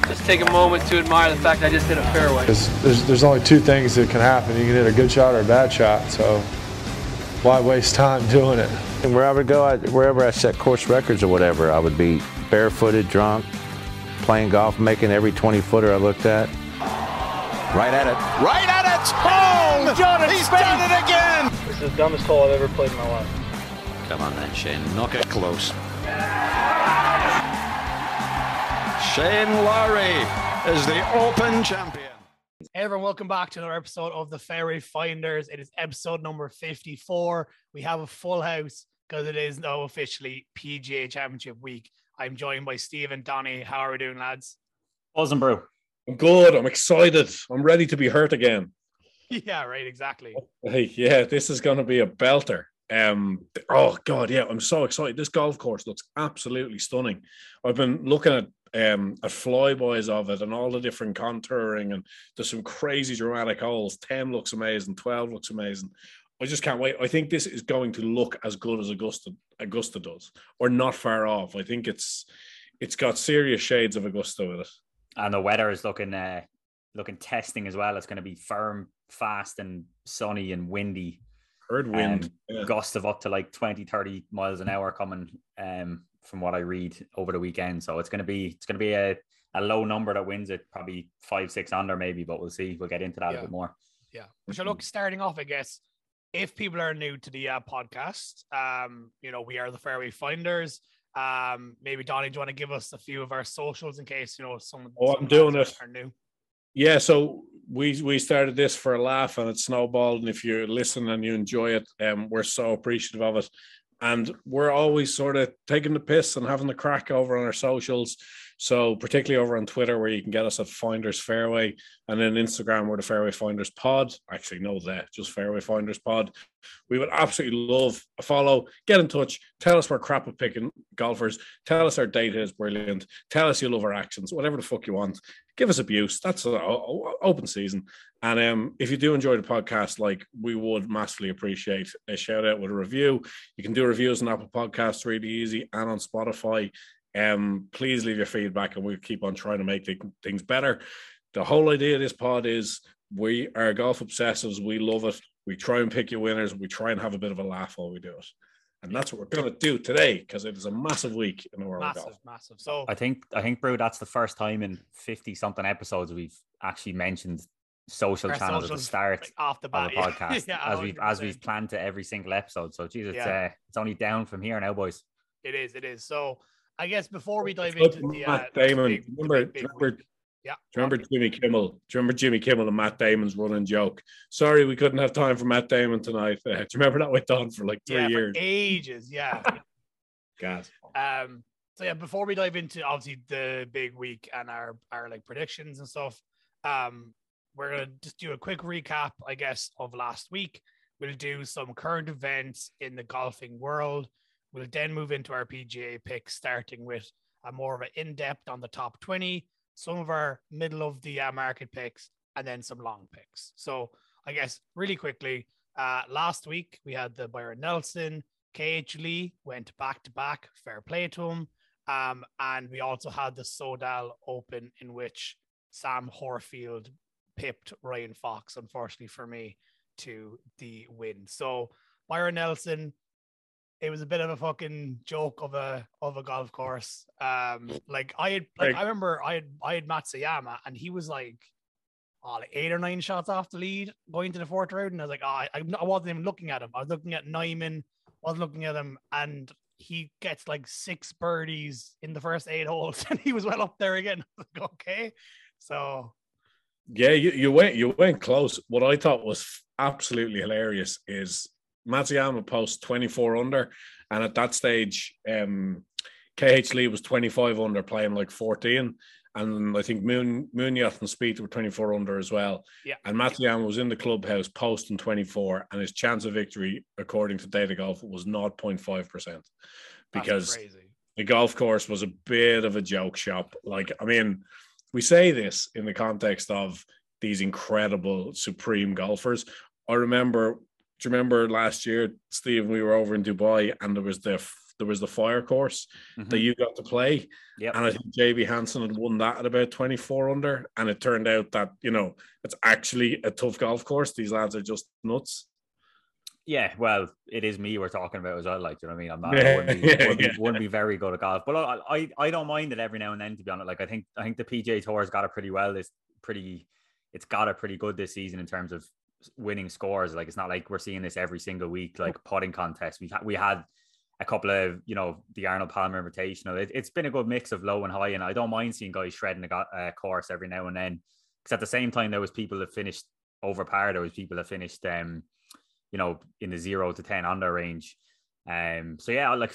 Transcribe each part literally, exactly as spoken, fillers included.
Just take a moment to admire the fact I just hit a fairway. There's, there's, there's only two things that can happen. You can hit a good shot or a bad shot, so why waste time doing it? And where I would go, I, wherever I set course records or whatever, I would be barefooted, drunk, playing golf, making every twenty footer I looked at. Right at it. Right at it! Oh, John, he's done it again! This is the dumbest hole I've ever played in my life. Come on then, Shane. Knock it close. Shane Lowry is the Open champion. Hey everyone, welcome back to another episode of the Fairway Finders. It is episode number fifty-four. We have a full house because it is now officially P G A Championship week. I'm joined by Steve and Donny. How are we doing, lads? Awesome, bro. I'm good. I'm excited. I'm ready to be hurt again. Yeah, right, exactly. Hey, yeah, this is going to be a belter. Um, oh, God, yeah, I'm so excited. This golf course looks absolutely stunning. I've been looking at um, at flybys of it and all the different contouring, and there's some crazy dramatic holes. ten looks amazing. twelve looks amazing. I just can't wait. I think this is going to look as good as Augusta, Augusta does, or not far off. I think it's it's got serious shades of Augusta with it. And the weather is looking uh, looking testing as well. It's going to be firm, fast, and sunny and windy. Heard wind. Um, yeah. Gusts of up to like twenty, thirty miles an hour coming um, from what I read over the weekend. So it's going to be it's going to be a, a low number that wins it, probably five, six under maybe, but we'll see. We'll get into that Yeah. a bit more. Yeah. So look, starting off, I guess, if people are new to the uh, podcast, um, you know, we are the Fairway Finders. Um, maybe Donny, do you want to give us a few of our socials in case, you know, some Oh, some I'm doing lads it. are new? Yeah, so we we started this for a laugh and it snowballed. And if you listen and you enjoy it, um, we're so appreciative of it. And we're always sort of taking the piss and having the crack over on our socials. So particularly over on Twitter, where you can get us at Finders Fairway, and then Instagram, we're the Fairway Finders Pod. Actually, no, that just Fairway Finders Pod. We would absolutely love a follow. Get in touch. Tell us we're crap at picking golfers. Tell us our data is brilliant. Tell us you love our actions. Whatever the fuck you want. Give us abuse. That's an open season. And um, if you do enjoy the podcast, like, we would massively appreciate a shout out with a review. You can do reviews on Apple Podcasts really easy, and on Spotify. Um, please leave your feedback and we'll keep on trying to make things better. The whole idea of this pod is we are golf obsessives. We love it. We try and pick your winners. We try and have a bit of a laugh while we do it. And that's what we're going to do today, because it is a massive week in the world Massive, of golf. massive. So I think, I think, bro, that's the first time in fifty something episodes we've actually mentioned social our channels at the socials, start like, off the of bat, the yeah. podcast, Yeah, as we've as one hundred percent. we've planned to every single episode. So, geez, it's Yeah. uh, it's only down from here now, boys. It is, it is. So I guess before we dive It's into like the, uh, Matt Damon. the big, the remember, big, big remember, week. Yeah. do you remember Jimmy Kimmel? Do you remember Jimmy Kimmel and Matt Damon's running joke? Sorry, we couldn't have time for Matt Damon tonight. Uh, do you remember that went on for like three yeah, years? For ages, yeah. God. Um, so yeah, before we dive into obviously the big week and our our like predictions and stuff, um, we're gonna just do a quick recap, I guess, of last week. We'll do some current events in the golfing world. We'll then move into our P G A picks, starting with a more of an in-depth on the top twenty, some of our middle of the uh, market picks, and then some long picks. So I guess really quickly, uh, last week we had the Byron Nelson. K H Lee went back to back, fair play to him. Um, and we also had the Sodal Open, in which Sam Horefield pipped Ryan Fox, unfortunately for me, to the win. So Byron Nelson, it was a bit of a fucking joke of a of a golf course. Um, like I had, like I remember I had I had Matsuyama, and he was like, oh, like eight or nine shots off the lead going to the fourth round, and I was like, oh, I, I wasn't even looking at him. I was looking at Nyman. I was looking at him, and he gets like six birdies in the first eight holes, and he was well up there again. I was like, okay, so Yeah, you, you went you went close. What I thought was absolutely hilarious is Matsuyama posts twenty-four under, and at that stage, um, K H Lee was twenty-five under, playing like fourteen, and I think Moon Munoz and Spieth were twenty-four under as well. Yeah, and Matsuyama was in the clubhouse posting twenty-four, and his chance of victory, according to Data Golf, was zero point five percent, because the golf course was a bit of a joke shop. Like, I mean, we say this in the context of these incredible supreme golfers. I remember you remember last year, Steve? We were over in Dubai, and there was the there was the fire course mm-hmm. that you got to play. Yep. And I think J B Hansen had won that at about twenty-four under. And it turned out that, you know, it's actually a tough golf course. These lads are just nuts. Yeah, well, it is me we're talking about as well. Like, you know what I mean? I'm not, I wouldn't be, yeah, wouldn't, yeah. wouldn't be very good at golf, but I, I, I don't mind it every now and then. To be honest, like I think, I think the P G A Tour has got it pretty well. It's pretty, it's got it pretty good this season in terms of winning scores. Like, it's not like we're seeing this every single week, like putting contests. We had, we had a couple of, you know, the Arnold Palmer Invitational. It, it's been a good mix of low and high, and I don't mind seeing guys shredding a uh, course every now and then. Because at the same time, there was people that finished over par. There was people that finished. Um, you know, in the zero to ten under range. Um, so yeah, like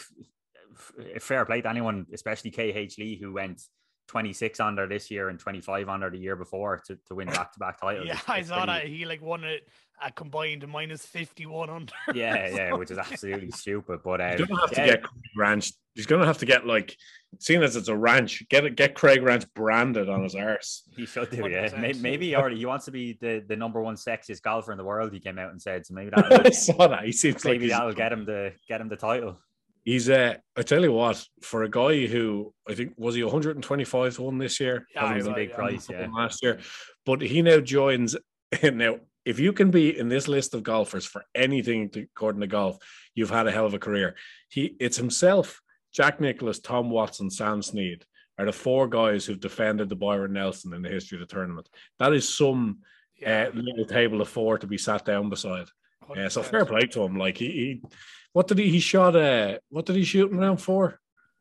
f- fair play to anyone, especially K H Lee, who went twenty-six under this year and twenty-five under the year before to, to win back-to-back titles. Yeah, it's, I saw pretty... that. He like won it a combined minus fifty-one under. Yeah, yeah, which is absolutely stupid. But um, he's gonna have yeah. to get Craig Ranch. He's gonna have to get like, seeing as it's a ranch, get it, get Craig Ranch branded on his arse. He should do, yeah. Maybe, maybe he already he wants to be the, the number one sexiest golfer in the world. He came out and said, so maybe that. I saw that. He seems maybe like that'll get him the get him the title. He's uh I tell you what, for a guy who I think was he one hundred twenty-five to one this year, yeah, it was a big yeah. price, yeah, last year. But he now joins now. If you can be in this list of golfers for anything to, according to golf, you've had a hell of a career. He it's himself, Jack Nicklaus, Tom Watson, Sam Snead are the four guys who've defended the Byron Nelson in the history of the tournament. That is some yeah. uh, little table of four to be sat down beside. Yeah, uh, so fair play to him. Like he, he what did he he shot? Uh, what did he shoot in round four?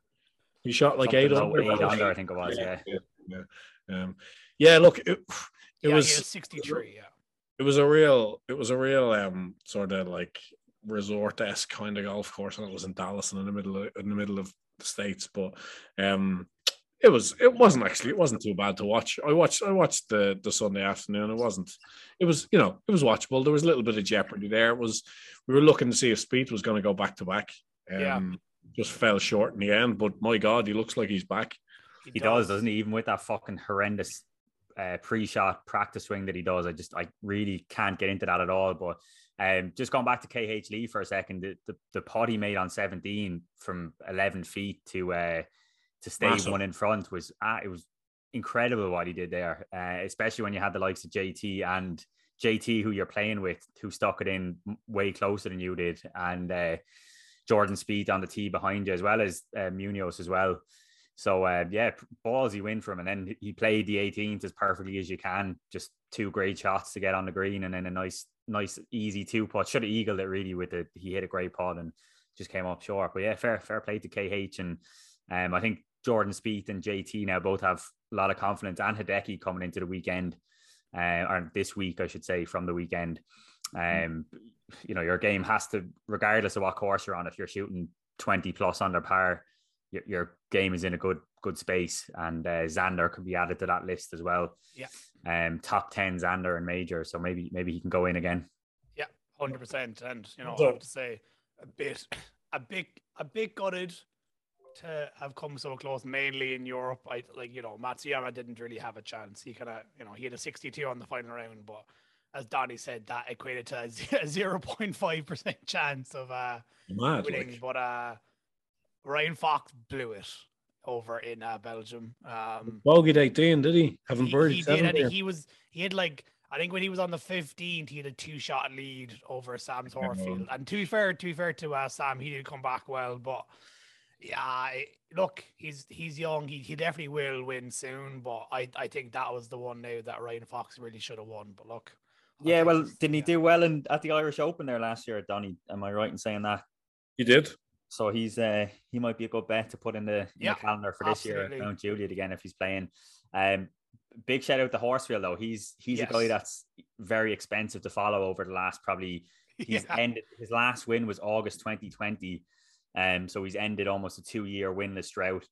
He shot like Something eight under. Eight under, I think it was. Yeah, yeah, yeah. yeah. Um, yeah look, it, it yeah, was sixty-three. Yeah, it was a real, it was a real um sort of like resort-esque kind of golf course, and it was in Dallas and in the middle of, in the middle of the States. But um, it was it wasn't actually it wasn't too bad to watch. I watched I watched the the Sunday afternoon. It wasn't. It was you know it was watchable. There was a little bit of jeopardy there. It was we were looking to see if Spieth was going to go back to back. Um, yeah. Just fell short in the end. But my God, he looks like he's back. He, he does, doesn't he? Even with that fucking horrendous uh, pre-shot practice swing that he does, I just I really can't get into that at all. But um, just going back to K H Lee for a second, the the, the putt he made on seventeen from eleven feet to uh, to stay Massive. one in front was uh, it was incredible what he did there, uh, especially when you had the likes of J T and J T who you're playing with, who stuck it in way closer than you did, and uh, Jordan Spieth on the tee behind you, as well as uh, Munoz as well. So uh, yeah, ballsy win for him, and then he played the eighteenth as perfectly as you can. Just two great shots to get on the green, and then a nice, nice easy two putt. Should have eagled it really with it. He hit a great putt and just came up short. But yeah, fair, fair play to K H, and um, I think Jordan Spieth and J T now both have a lot of confidence, and Hideki coming into the weekend, uh, or this week I should say, from the weekend. Um, you know, your game has to, regardless of what course you're on, if you're shooting twenty plus under par, your, your game is in a good good space, and uh, Xander could be added to that list as well. Yeah. Um, top ten Xander and major, so maybe maybe he can go in again. Yeah, one hundred percent. And you know, I have to say, a bit, a bit, a bit gutted to have come so close, mainly in Europe. I like, you know, Matsuyama didn't really have a chance. He kind of, you know, he had a sixty-two on the final round, but as Donnie said, that equated to a zero point five percent chance of uh, Mad, winning. like. But uh, Ryan Fox blew it over in uh, Belgium. Um, Bogeyed eighteen, did he? Haven't he, birdied he seven did, and there. he was he had like I think when he was on the fifteenth, he had a two shot lead over Sam Thorfield. And to be fair, to be fair to uh, Sam, he did come back well. But yeah, look, he's he's young. He he definitely will win soon. But I I think that was the one now that Ryan Fox really should have won. But look. Yeah, well, didn't he do well in at the Irish Open there last year, Donny? Am I right in saying that? He did. So he's uh, he might be a good bet to put in the, in yeah, the calendar for this absolutely. year at Mount Juliet again if he's playing. Um, big shout out to Horsfield though. He's he's yes. a guy that's very expensive to follow over the last probably. He's yeah. ended his last win was August twenty twenty, um, so he's ended almost a two year winless drought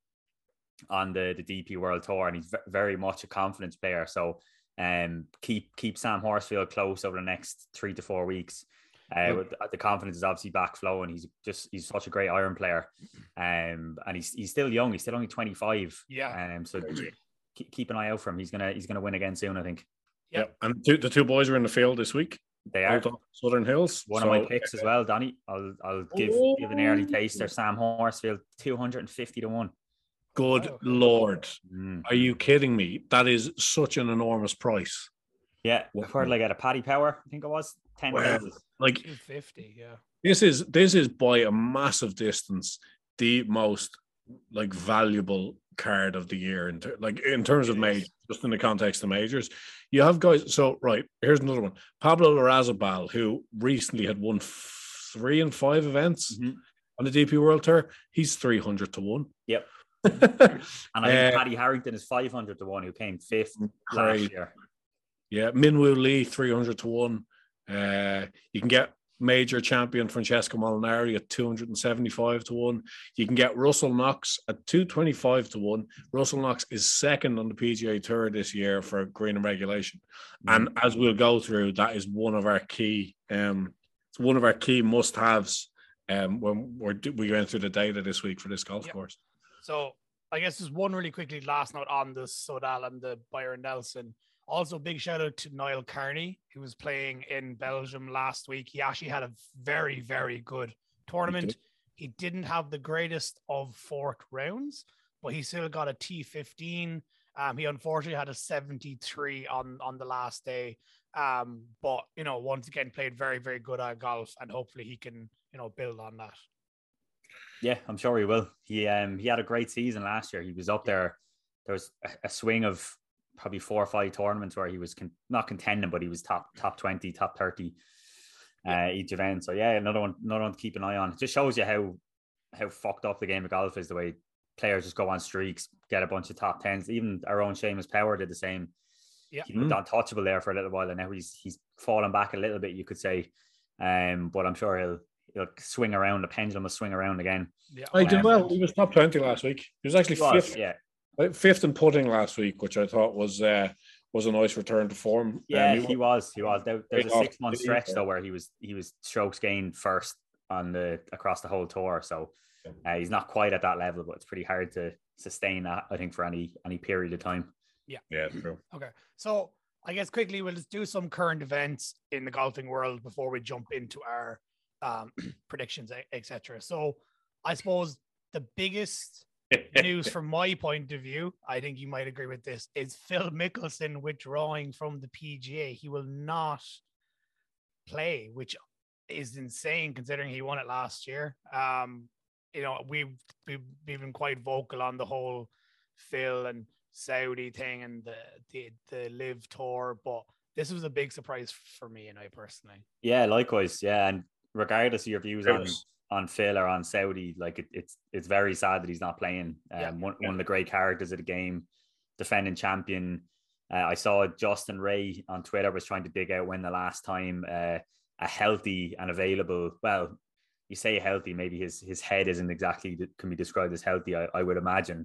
on the the D P World Tour, and he's very much a confidence player. So. Um, keep keep Sam Horsfield close over the next three to four weeks. Uh, with, the confidence is obviously back flowing. He's just he's such a great iron player, um, and he's he's still young. He's still only twenty-five. Yeah. Um, so keep, keep an eye out for him. He's gonna he's gonna win again soon, I think. Yep. Yeah. And two, the two boys are in the field this week. They are Southern Hills. One so, of my picks as well, Donny. I'll I'll give oh, give an early taster. Sam Horsfield, two hundred and fifty to one. Good wow. Lord, Mm. are you kidding me? That is such an enormous price. Yeah, Wow. I've heard like at a Paddy Power, I think it was ten Wow. places. Like two fifty, yeah. this is this is by a massive distance the most like valuable card of the year in ter- like in terms of majors, just in the context of majors. You have guys. So right, here's another one. Pablo Larrazabal, who recently had won f- three and five events Mm-hmm. on the D P World Tour. He's three hundred to one. Yep. and And I think Paddy Harrington is five hundred to one, who came fifth last Great. year. Yeah, Minwoo Lee, three hundred to one. Uh, you can get major champion Francesco Molinari at two hundred seventy-five to one. You can get Russell Knox at two twenty-five to one. Russell Knox is second on the P G A Tour this year for green and regulation. Mm-hmm. And as we'll go through, that is one of our key, um, it's one of our key must-haves um, when we're we went through the data this week for this golf Yep. course. So I guess there's one really quickly last note on the Sodal and the Byron Nelson. Also, big shout out to Niall Carney, who was playing in Belgium last week. He actually had a very, very good tournament. He didn't have the greatest of fourth rounds, but he still got a T fifteen. Um, he unfortunately had a seventy-three on, on the last day. Um, but, you know, once again, played very, very good at golf, and hopefully he can, you know, build on that. Yeah, I'm sure he will. He um he had a great season last year. He was up there. There was a, a swing of probably four or five tournaments where he was con- not contending, but he was top top twenty, top thirty uh, each event. So yeah, another one, another one to keep an eye on. It just shows you how how fucked up the game of golf is. The way players just go on streaks, get a bunch of top tens. Even our own Seamus Power did the same. Yeah, he was untouchable there for a little while, and now he's he's fallen back a little bit, you could say. Um, but I'm sure he'll he'll swing around. The pendulum will swing around again. Yeah, I did Um, well. He was top twenty last week. He was actually he was, fifth. yeah. Fifth in putting last week, which I thought was uh, was a nice return to form. Yeah, Um, he was. He was. There, there's a Great six month off- stretch though where he was he was strokes gained first on the across the whole tour. So uh, he's not quite at that level, but it's pretty hard to sustain that, I think, for any any period of time. Yeah. Yeah, true. Okay. So I guess quickly we'll just do some current events in the golfing world before we jump into our um, predictions, et cetera. So I suppose the biggest news from my point of view, I think you might agree with this, is Phil Mickelson withdrawing from the P G A. He will not play, which is insane considering he won it last year. Um, you know, we've, we've been quite vocal on the whole Phil and Saudi thing and the, the, the live tour, but this was a big surprise for me and I personally. Yeah, likewise. Yeah, and regardless of your views on Yes. on Phil or on Saudi, like it, it's it's very sad that he's not playing. Um, Yeah. one, one of the great characters of the game, defending champion. Uh, I saw Justin Ray on Twitter was trying to dig out when the last time uh, a healthy and available, well, you say healthy, maybe his his head isn't exactly can be described as healthy, I, I would imagine.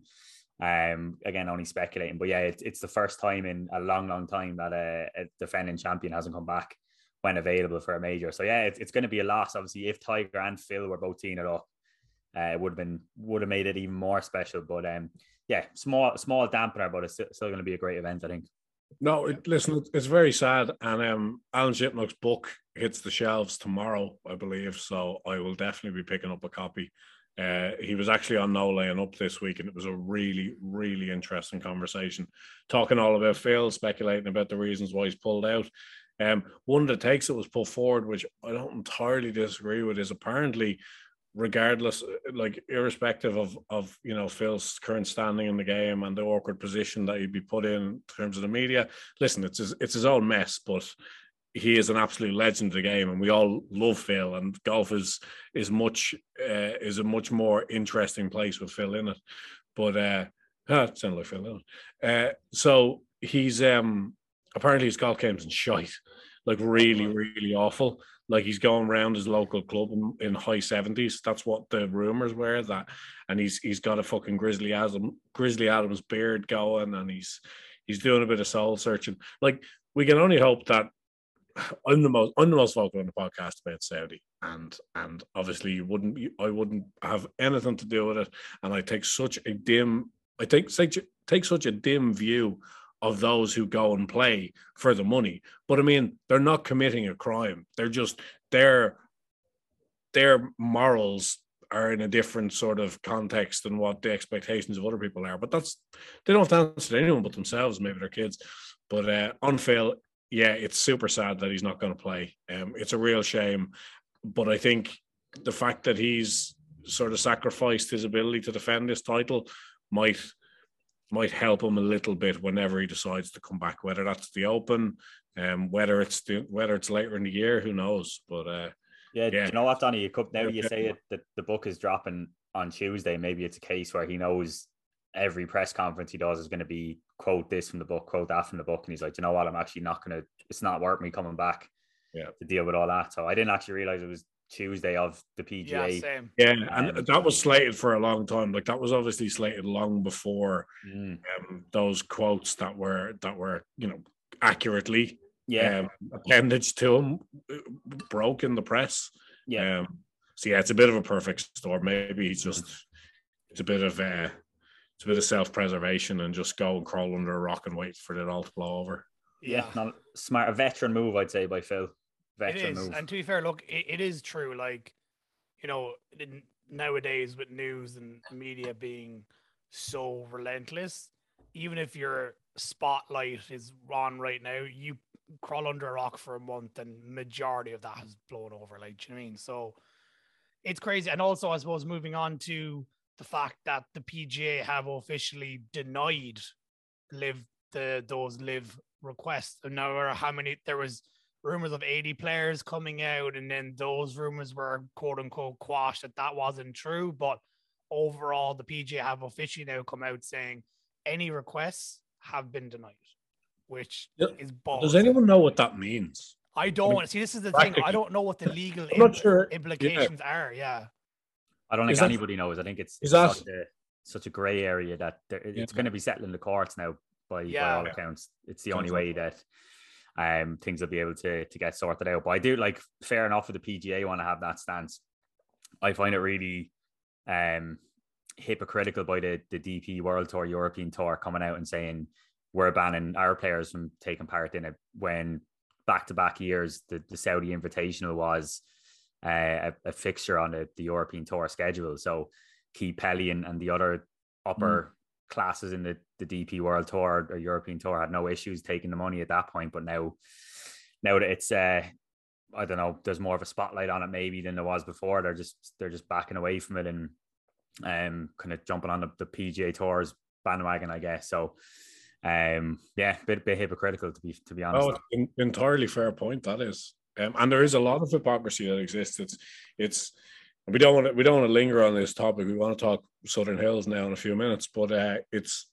Um, again, only speculating, but yeah, it's it's the first time in a long, long time that a, a defending champion hasn't come back when available for a major. So yeah, it's, it's going to be a loss. Obviously, if Tiger and Phil were both teeing it up, uh, it would have been would have made it even more special. But um, yeah, small small dampener, but it's still, still going to be a great event, I think. No, it, listen, it's very sad. And um, Alan Shipnock's book hits the shelves tomorrow, I believe. So I will definitely be picking up a copy. Uh, he was actually on No Laying Up this week, and it was a really, really interesting conversation, talking all about Phil, speculating about the reasons why he's pulled out. Um, one of the takes that was put forward, which I don't entirely disagree with, is apparently, regardless, like irrespective of of you know Phil's current standing in the game and the awkward position that he'd be put in in terms of the media. Listen, it's his, it's his own mess, but he is an absolute legend of the game, and we all love Phil. And golf is is much uh, is a much more interesting place with Phil in it. But uh, ah, it sounded like Phil. Didn't it? Uh, so he's um apparently his golf game's in shite, like really, really awful. Like he's going around his local club in, in high seventies. That's what the rumors were. That, and he's he's got a fucking Grizzly Adams Grizzly Adams beard going, and he's he's doing a bit of soul searching. Like we can only hope that. I'm the most I'm the most vocal on the podcast about Saudi, and and obviously you wouldn't I wouldn't have anything to do with it, and I take such a dim I take take take such a dim view of those who go and play for the money. But I mean, they're not committing a crime. They're just their their morals are in a different sort of context than what the expectations of other people are. But that's they don't have to answer to anyone but themselves, maybe their kids. But uh, on Phil, yeah, it's super sad that he's not going to play. Um, it's a real shame. But I think the fact that he's sort of sacrificed his ability to defend this title might might help him a little bit whenever he decides to come back. Whether that's the Open, um, whether it's the, whether it's later in the year, who knows? But uh, yeah, yeah, do you know what, Donny? You could, now you say it that the book is dropping on Tuesday. Maybe it's a case where he knows every press conference he does is going to be quote this from the book, quote that from the book, and he's like, you know what? I'm actually not going to. It's not worth me coming back. Yeah. To deal with all that. So I didn't actually realize it was Tuesday of the P G A. Yeah, same. Yeah, and um, that was slated for a long time. Like that was obviously slated long before mm. um, those quotes that were that were you know accurately yeah um, appendage to him broke in the press. Yeah. Um, so yeah, it's a bit of a perfect storm. Maybe he's just it's a bit of uh, it's a bit of self preservation and just go and crawl under a rock and wait for it all to blow over. Yeah, not smart, a veteran move, I'd say, by Phil. Veteran it is, move. and to be fair, look, it, it is true. Like, you know, in, nowadays with news and media being so relentless, even if your spotlight is on right now, you crawl under a rock for a month, and majority of that has blown over. Like, do you know what I mean? So it's crazy. And also, I suppose, moving on to the fact that the P G A have officially denied live the those live requests. And now how many there was rumors of eighty players coming out, and then those rumors were quote unquote quashed that that wasn't true. But overall, the P G A have officially now come out saying any requests have been denied, which yeah. is balls. Does anyone know what that means? I don't I mean, see. This is the thing. I don't know what the legal I'm not impl- sure. implications yeah. are. Yeah, I don't think is anybody that, knows. I think it's, is it's that, such a such a grey area that there, it's yeah. going to be settled in the courts now. By, yeah. by all accounts, it's the only way that um things will be able to to get sorted out. But I do like fair enough if the P G A want to have that stance. I find it really um hypocritical by the the D P World Tour, European Tour coming out and saying we're banning our players from taking part in it when back to back years the, the Saudi Invitational was uh, a, a fixture on the, the European Tour schedule. So Keith Pelly and, and the other upper mm. classes in the, the D P World Tour or European Tour had no issues taking the money at that point. But now, now that it's, uh, I don't know, there's more of a spotlight on it maybe than there was before. They're just they're just backing away from it and um kind of jumping on the, the P G A Tour's bandwagon, I guess. So, um, yeah, bit bit hypocritical to be to be honest. Oh, it's an entirely fair point. That is, um, and there is a lot of hypocrisy that exists. It's it's. We don't want to. We don't want to linger on this topic. We want to talk Southern Hills now in a few minutes, but uh, it's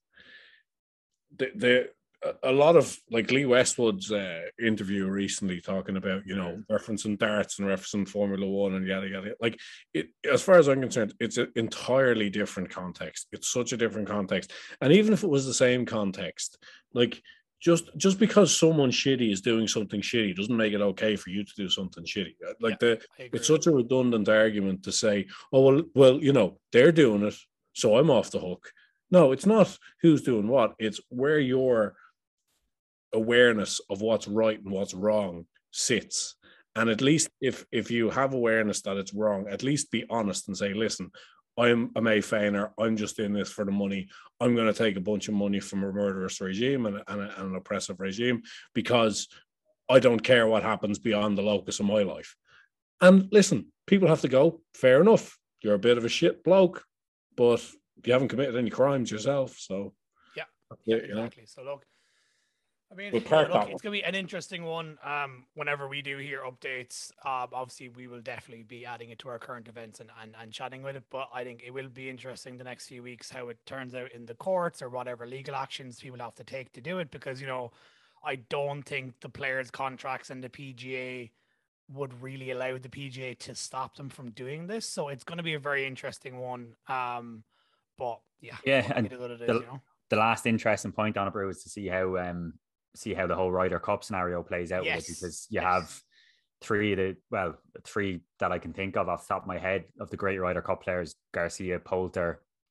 the, the a lot of like Lee Westwood's uh, interview recently talking about you know referencing darts and referencing Formula One and yada yada. Like it, as far as I'm concerned, it's an entirely different context. It's such a different context, and even if it was the same context, like. Just just because someone shitty is doing something shitty doesn't make it okay for you to do something shitty. Like yeah, the it's such a redundant argument to say, oh well, well, you know, they're doing it, so I'm off the hook. No, it's not who's doing what. It's where your awareness of what's right and what's wrong sits. And at least if if you have awareness that it's wrong, at least be honest and say, listen, I'm a May Feiner. I'm just in this for the money. I'm going to take a bunch of money from a murderous regime and, and, a, and an oppressive regime because I don't care what happens beyond the locus of my life. And listen, people have to go. Fair enough. You're a bit of a shit bloke, but you haven't committed any crimes yourself. So yeah, yeah, exactly. You know. So look, I mean, we'll yeah, look, it's going to be an interesting one. Um, whenever we do hear updates, um, obviously we will definitely be adding it to our current events and, and, and chatting with it. But I think it will be interesting the next few weeks how it turns out in the courts or whatever legal actions people have to take to do it. Because, you know, I don't think the players' contracts and the P G A would really allow the P G A to stop them from doing this. So it's going to be a very interesting one. Um, but yeah, yeah, and it is what it is, the, you know? the last interesting point on it, bro, is to see how um. see how the whole Ryder Cup scenario plays out yes. with it, because you yes. have three of the, well, three that I can think of off the top of my head of the great Ryder Cup players, Garcia, Poulter,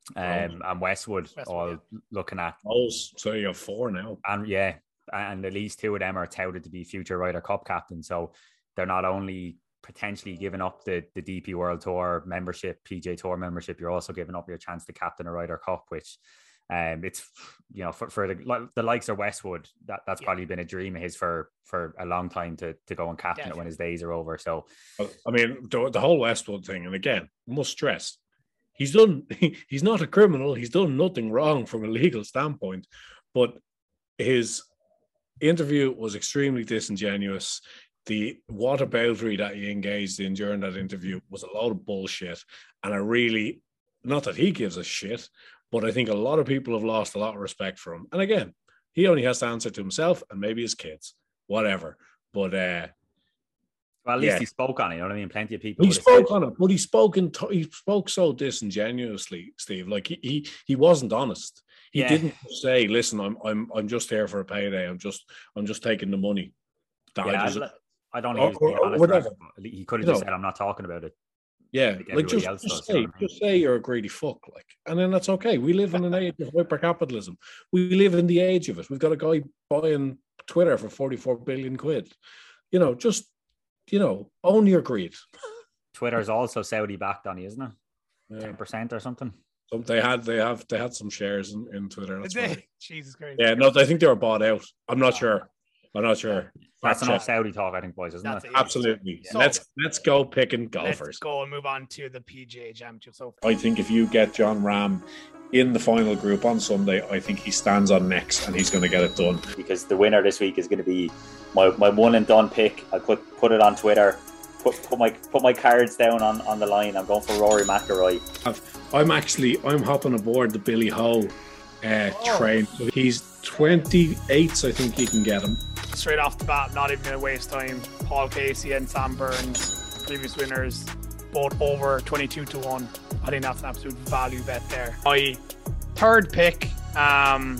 um, Oh. and Westwood, Westwood, all yeah. looking at. Those, so you have four now. And yeah, and at least two of them are touted to be future Ryder Cup captains. So they're not only potentially giving up the, the D P World Tour membership, P G A Tour membership, you're also giving up your chance to captain a Ryder Cup, which um, it's, you know, for, for the, the likes of Westwood, that, that's yeah. probably been a dream of his for, for a long time to, to go and captain Definitely. it when his days are over. So, I mean, the, the whole Westwood thing, and again, must stress, he's done, he's not a criminal. He's done nothing wrong from a legal standpoint, but his interview was extremely disingenuous. The whataboutery that he engaged in during that interview was a load of bullshit. And I really, not that he gives a shit, but I think a lot of people have lost a lot of respect for him. And again, he only has to answer to himself and maybe his kids, whatever. But uh, well, at least yeah. he spoke on it. You know what I mean? Plenty of people. He spoke on it, but he spoke in he spoke so disingenuously, Steve. Like he he, he wasn't honest. He yeah. didn't say, "Listen, I'm I'm I'm just here for a payday. I'm just I'm just taking the money." That yeah, I, just, I don't think or, he was or, honest. He could have just know, said, "I'm not talking about it." Yeah, like, like just, else just does, say, you know I mean? just say you're a greedy fuck, like, and then that's okay. We live in an age of hypercapitalism. We live in the age of it. We've got a guy buying Twitter for forty-four billion quid. You know, just you know, own your greed. Twitter's also Saudi backed, on, isn't it? Ten yeah. percent or something. So they had, they have, they had some shares in, in Twitter. That's right. Jesus Christ. Yeah, no, I think they were bought out. I'm not oh. sure. I'm not sure. That's enough Saudi talk, I think, boys, isn't That's it? it? Absolutely. So, let's let's go picking golfers. Let's go and move on to the P G A Championship. So I think if you get John Rahm in the final group on Sunday, I think he stands on next and he's going to get it done. Because the winner this week is going to be my, my one and done pick. I put put it on Twitter. Put put my put my cards down on, on the line. I'm going for Rory McIlroy. I'm actually I'm hopping aboard the Billy Ho uh, oh. train. He's twenty-eight, I think you can get him. Straight off the bat, not even going to waste time. Paul Casey and Sam Burns, previous winners, both over twenty-two to one. I think that's an absolute value bet there. My third pick um,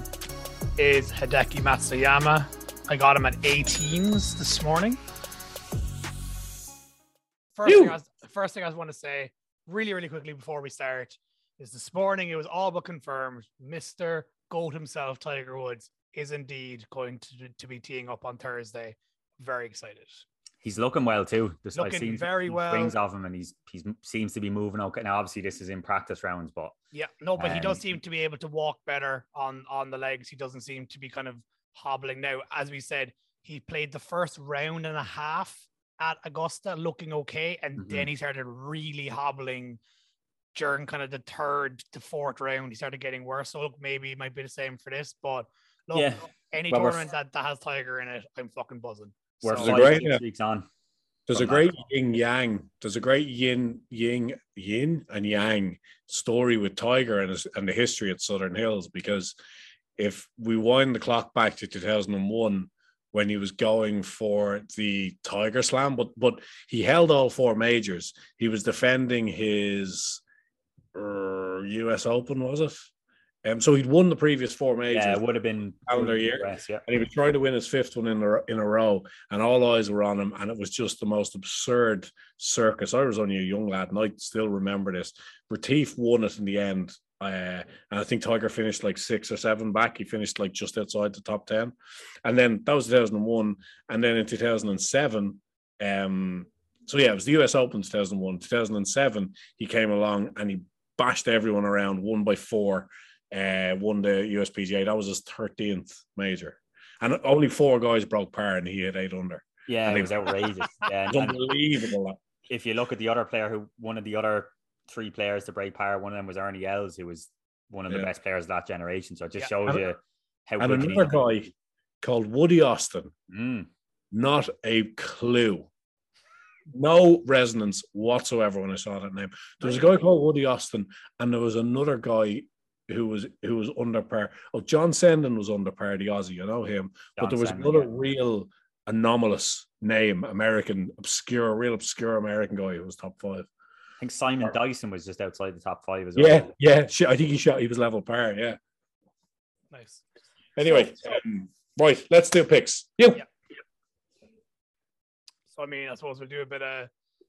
is Hideki Matsuyama. I got him at eighteens this morning. First thing, I was, first thing I want to say, really, really quickly before we start, is this morning it was all but confirmed. Mister GOAT himself, Tiger Woods, is indeed going to, to be teeing up on Thursday. Very excited. He's looking well too. This, looking I've seen very well. Swings off him, and he's he's seems to be moving okay. Now, obviously, this is in practice rounds, but yeah, no, but um, he does seem to be able to walk better on on the legs. He doesn't seem to be kind of hobbling now. As we said, he played the first round and a half at Augusta, looking okay, and mm-hmm. then he started really hobbling during kind of the third to fourth round. He started getting worse. So look, maybe it might be the same for this, but look, yeah. any well, tournament that, that has Tiger in it, I'm fucking buzzing. We're so, great, yeah. weeks on. There's a great yin yang. There's a great yin yin yin and yang story with Tiger and his, and the history at Southern Hills. Because if we wind the clock back to two thousand one, when he was going for the Tiger Slam, but but he held all four majors. He was defending his uh, U S Open, was it? Um, so he'd won the previous four majors. Yeah, it would have been calendar year. U S, yeah. And he was trying to win his fifth one in a, in a row, and all eyes were on him. And it was just the most absurd circus. I was only a young lad, and I still remember this. Retief won it in the end. Uh, and I think Tiger finished like six or seven back. He finished like just outside the top ten. And then that was two thousand one. And then in two thousand seven, um, so yeah, it was the U S Open two thousand one. two thousand seven, he came along and he bashed everyone around, won by four, uh, won the U S P G A. That was his thirteenth major. And only four guys broke par and he had eight under. Yeah, and it was outrageous. Yeah, it was unbelievable. If you look at the other player who, one of the other three players to break par, one of them was Ernie Els, who was one of the yeah. best players of that generation. So it just yeah. shows and, you how and quick another guy called Woody Austin, mm. not a clue, no resonance whatsoever when I saw that name. There was a guy called Woody Austin, and there was another guy who was who was under par. Oh, John Senden was under par, the Aussie, you know him. John but there was Senden, another yeah. real anomalous name, American, obscure, real obscure American guy who was top five. I think Simon Dyson was just outside the top five as well. Yeah, yeah. I think he shot. He was level par. Yeah. Nice. Anyway, so, um, right. Let's do picks. You. Yeah. So I mean, I suppose we'll do a bit of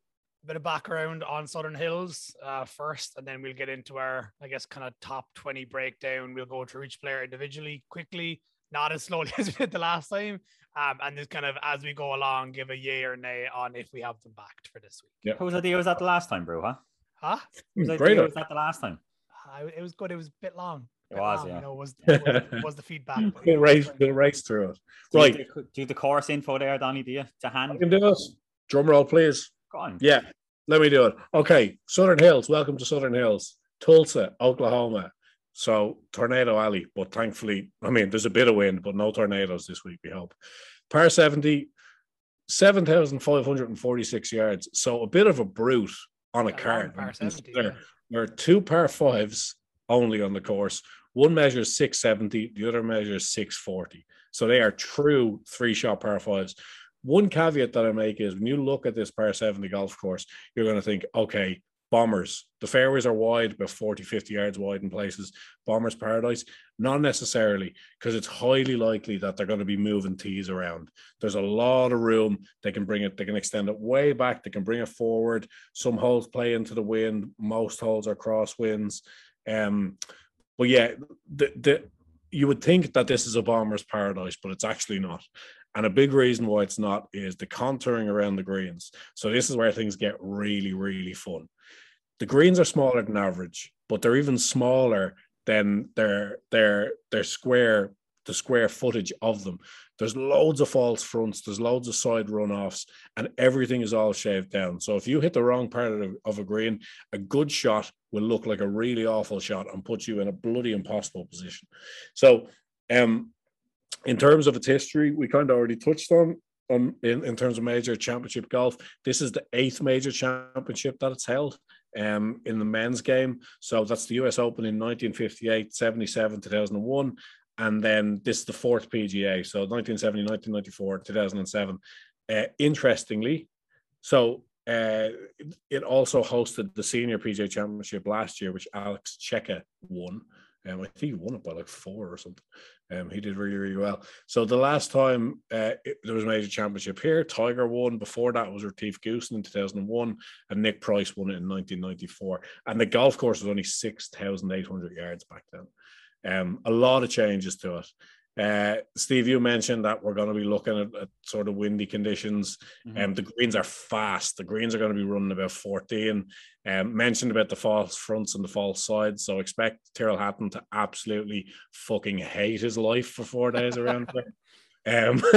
a bit of background on Southern Hills uh, first, and then we'll get into our, I guess, kind of top twenty breakdown. We'll go through each player individually, quickly, not as slowly as we did the last time. Um, and just kind of, as we go along, give a yay or nay on if we have them backed for this week. Yeah. Whose idea was that the last time, bro, huh? Huh? Whose Great. idea was that the last time? Uh, it was good. It was a bit long. It was, long, yeah. You know, was, was, was the feedback. but, We'll race, we'll race through it. Right. Do you, do you have the course info there, Donny? Do you to hand? I can do it. Drum roll, please. Go on. Yeah, let me do it. Okay, Southern Hills. Welcome to Southern Hills. Tulsa, Oklahoma. So, Tornado Alley, but thankfully, I mean, there's a bit of wind, but no tornadoes this week, we hope. Par seventy, seven thousand five hundred forty-six yards. So, a bit of a brute on a Yeah, card. par seventy, There, yeah. there are two par fives only on the course. One measures six seventy, the other measures six forty. So, they are true three-shot par fives. One caveat that I make is when you look at this par seventy golf course, you're going to think, okay, bombers. The fairways are wide, about forty, fifty yards wide in places. Bombers paradise. Not necessarily, because it's highly likely that they're going to be moving tees around. There's a lot of room. They can bring it, they can extend it way back. They can bring it forward. Some holes play into the wind. Most holes are crosswinds. Um, but yeah, the, the, you would think that this is a bomber's paradise, but it's actually not. And a big reason why it's not is the contouring around the greens. So this is where things get really, really fun. The greens are smaller than average, but they're even smaller than their their their square, the square footage of them. There's loads of false fronts, there's loads of side runoffs, and everything is all shaved down. So if you hit the wrong part of, of a green, a good shot will look like a really awful shot and put you in a bloody impossible position. So um in terms of its history, we kind of already touched on, on in, in terms of major championship golf. This is the eighth major championship that it's held um, in the men's game. So that's the U S Open in nineteen fifty-eight, seventy-seven, two thousand one. And then this is the fourth P G A. So nineteen seventy, nineteen ninety-four, two thousand seven. Uh, interestingly, so uh, it also hosted the senior P G A championship last year, which Alex Checa won. Um, I think he won it by like four or something. Um, he did really, really well. So the last time uh, it, there was a major championship here, Tiger won. Before that was Retief Goosen in two thousand one, and Nick Price won it in nineteen ninety-four. And the golf course was only six thousand eight hundred yards back then. Um, a lot of changes to it. Uh, Steve, you mentioned that we're going to be looking at, at sort of windy conditions. Mm-hmm. Um, the greens are fast. The greens are going to be running about fourteen. Um, mentioned about the false fronts and the false sides. So expect Tyrrell Hatton to absolutely fucking hate his life for four days around there. Um,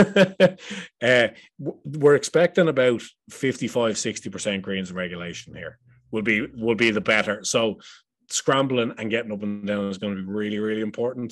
uh, we're expecting about fifty-five, sixty percent greens in regulation here. Will be will be the better. So scrambling and getting up and down is going to be really, really important.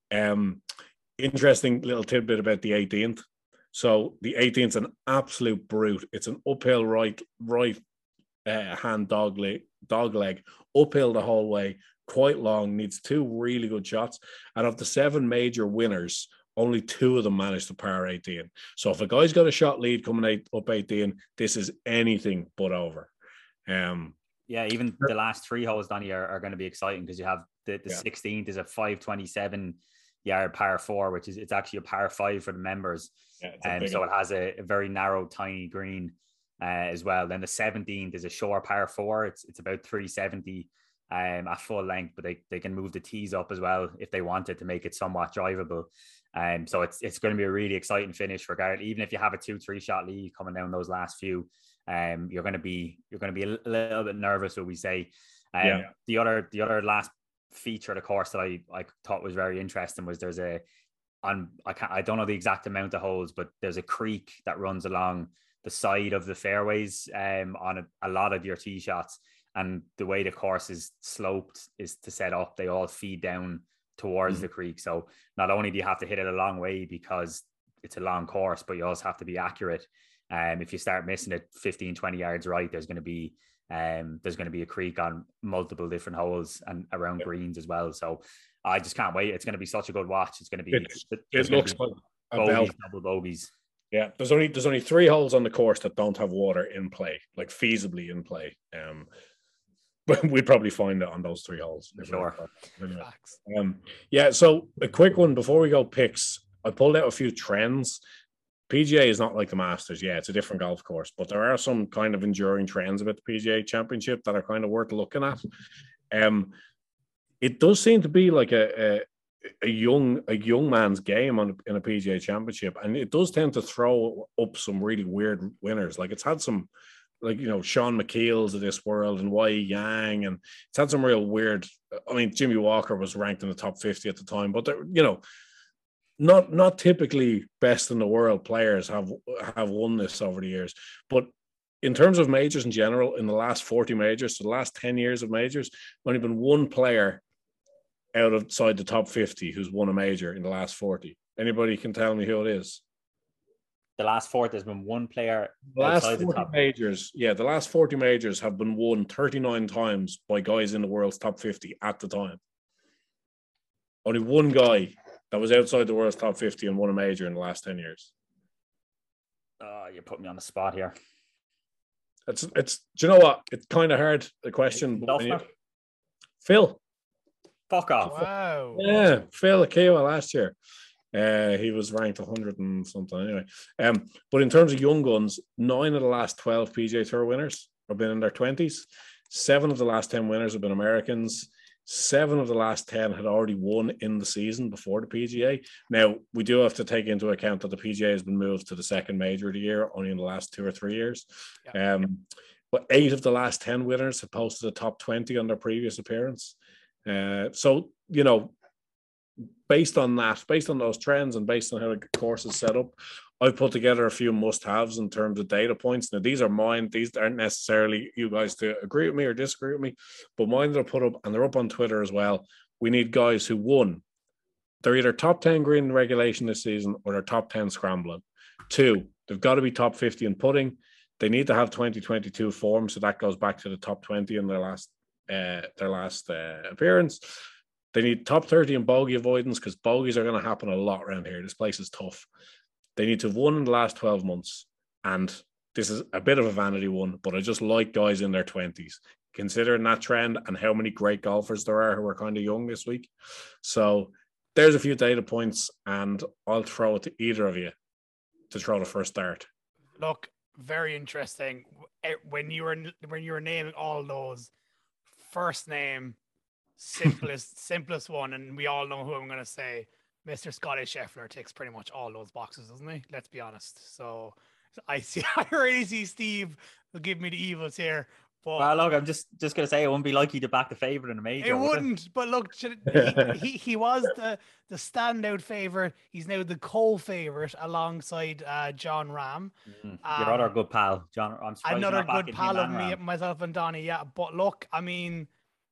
Um, interesting little tidbit about the eighteenth. So the eighteenth is an absolute brute. It's an uphill right right uh, hand dog leg, dog leg, uphill the whole way, quite long, needs two really good shots. And of the seven major winners, only two of them managed to par eighteen. So if a guy's got a shot lead coming eight, up eighteen, this is anything but over. Um, yeah, even the last three holes, Donny, are, are going to be exciting because you have the, the yeah. sixteenth is a five twenty-seven yard par four, which is it's actually a par five for the members. Yeah, and um, so it has a, a very narrow, tiny green uh, as well. Then the seventeenth is a short par four. It's it's about three seventy um, at full length, but they, they can move the tees up as well if they wanted to make it somewhat drivable. Um, so it's it's going to be a really exciting finish, regardless. Even if you have a two three shot lead coming down those last few, um, you're going to be you're going to be a little bit nervous, what we say. Um, yeah. The other the other last feature of the course that I, I thought was very interesting was there's a on I can't I don't know the exact amount of holes, but there's a creek that runs along the side of the fairways um on a, a lot of your tee shots, and the way the course is sloped is to set up, they all feed down towards mm-hmm. the creek. So not only do you have to hit it a long way because it's a long course, but you also have to be accurate. Um if you start missing it fifteen, twenty yards right, there's going to be Um, there's going to be a creek on multiple different holes and around yeah. greens as well. So I just can't wait. It's going to be such a good watch. It's going to be. It, it looks like bogeys, double bogeys. Yeah, there's only there's only three holes on the course that don't have water in play, like feasibly in play. Um, but we'd probably find it on those three holes. Sure. Anyway. Um, yeah. So a quick one before we go picks. I pulled out a few trends. P G A is not like the Masters. Yeah, it's a different golf course, but there are some kind of enduring trends about the P G A Championship that are kind of worth looking at. Um, it does seem to be like a, a a young a young man's game on in a P G A Championship, and it does tend to throw up some really weird winners. Like it's had some, like you know, Sean McKeel's of this world and Y Yang, and it's had some real weird. I mean, Jimmy Walker was ranked in the top fifty at the time, but there, you know. Not not typically best in the world players have have won this over the years, but in terms of majors in general, in the last forty majors, so the last ten years of majors, only been one player out outside the top fifty who's won a major in the last forty. Anybody can tell me who it is? The last forty, there's been one player the last outside forty the top majors. Yeah, the last forty majors have been won thirty-nine times by guys in the world's top fifty at the time. Only one guy that was outside the world's top fifty and won a major in the last ten years. Oh, you put me on the spot here. It's, it's, do you know what? It's kind of hard, the question. But you, Phil. Fuck off. Wow. Yeah, Phil Akiwa last year. Uh, he was ranked one hundred and something anyway. Um, but in terms of young guns, nine of the last twelve P G A Tour winners have been in their twenties. Seven of the last ten winners have been Americans. Seven of the last ten had already won in the season before the P G A. Now, we do have to take into account that the P G A has been moved to the second major of the year only in the last two or three years. Yeah. Um, but eight of the last ten winners have posted a top twenty on their previous appearance. Uh, so, you know, based on that, based on those trends and based on how the course is set up, I've put together a few must-haves in terms of data points. Now, these are mine. These aren't necessarily you guys to agree with me or disagree with me, but mine that are put up, and they're up on Twitter as well. We need guys who won. They're either top ten green in regulation this season or they're top ten scrambling. Two, they've got to be top fifty in putting. They need to have twenty twenty-two form, so that goes back to the top twenty in their last uh, their last uh, appearance. They need top thirty in bogey avoidance because bogeys are going to happen a lot around here. This place is tough. They need to have won in the last twelve months. And this is a bit of a vanity one, but I just like guys in their twenties, considering that trend and how many great golfers there are who are kind of young this week. So there's a few data points, and I'll throw it to either of you to throw the first dart. Look, very interesting. When you were when you were naming all those, first name, simplest simplest one, and we all know who I'm going to say. Mister Scotty Scheffler ticks pretty much all those boxes, doesn't he? Let's be honest. So I see, I already see Steve will give me the evils here. But well, look, I'm just just gonna say it wouldn't be likely to back the favorite in a major. It would wouldn't, it? but look, he, he he was the the standout favorite. He's now the co-favorite alongside uh, John Rahm. Mm, your um, other good pal, John. I'm surprised another not good pal of me, myself and Donnie. Yeah, but look, I mean,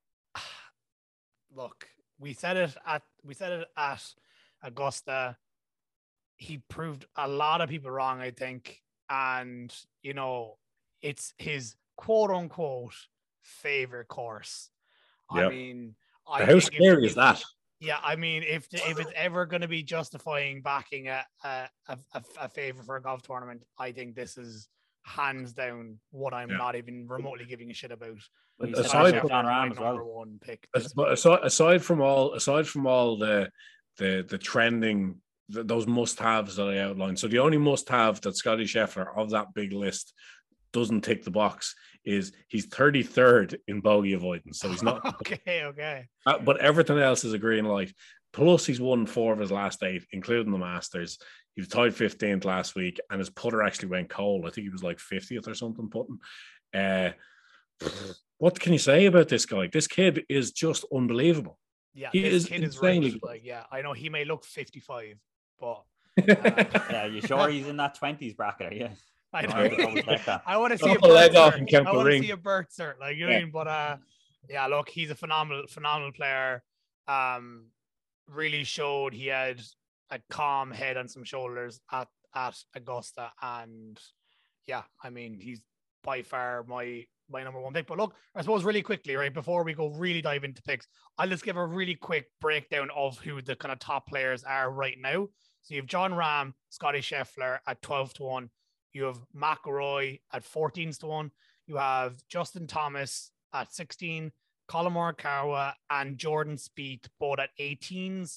look, we said it at we said it at Augusta. He proved a lot of people wrong, I think, and you know, it's his quote unquote favorite course. Yep. I mean, I how scary if, is that? Yeah, I mean, if if it's ever going to be justifying backing a a, a a favor for a golf tournament, I think this is hands down what I'm yeah. not even remotely giving a shit about. Well, aside from John Rahm as well, one pick. Aside, aside from all, aside from all the the the trending, the, those must-haves that I outlined. So the only must-have that Scotty Scheffler of that big list doesn't tick the box is he's thirty-third in bogey avoidance. So he's not okay. Okay, uh, but everything else is a green light. Plus, he's won four of his last eight, including the Masters. He was tied fifteenth last week, and his putter actually went cold. I think he was like fiftieth or something putting. Uh, what can you say about this guy? This kid is just unbelievable. Yeah, he this is kid is right. Like, yeah, I know he may look fifty-five, but uh, yeah, you sure he's in that twenties bracket? Yeah, I know. I want to see a leg off and count I the want ring. to see a bird cert, like you know yeah. what I mean. But uh, yeah, look, he's a phenomenal, phenomenal player. Um, really showed he had a calm head and some shoulders at at Augusta, and yeah, I mean, he's by far my. my number one pick. But look, I suppose really quickly, right, before we go really dive into picks, I'll just give a really quick breakdown of who the kind of top players are right now. So you have John Rahm, Scotty Scheffler at twelve to one. You have McIlroy at fourteen to one. You have Justin Thomas at sixteen, Colin Morikawa and Jordan Spieth both at eighteens.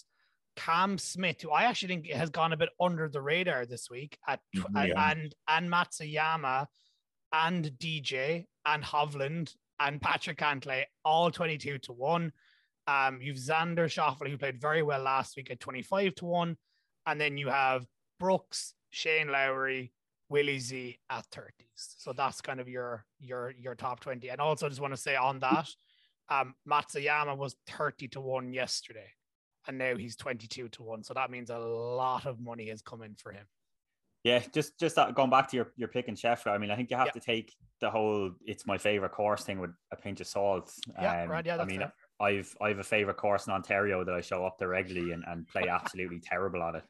Cam Smith, who I actually think has gone a bit under the radar this week, at Yeah. and and Matsuyama and D J and Hovland and Patrick Cantlay, all twenty-two to one. Um, you've Xander Schauffele, who played very well last week at twenty-five to one. And then you have Brooks, Shane Lowry, Willie Z at thirties. So that's kind of your your your top twenty. And also just want to say on that, um, Matsuyama was thirty to one yesterday, and now he's twenty-two to one. So that means a lot of money has come in for him. Yeah, just just that, going back to your, your pick and Scheffler, I mean, I think you have Yeah. to take the whole "it's my favorite course" thing with a pinch of salt. Yeah, um, right. Yeah, I that's mean, fair. I've I've a favorite course in Ontario that I show up there regularly and, and play absolutely terrible on it.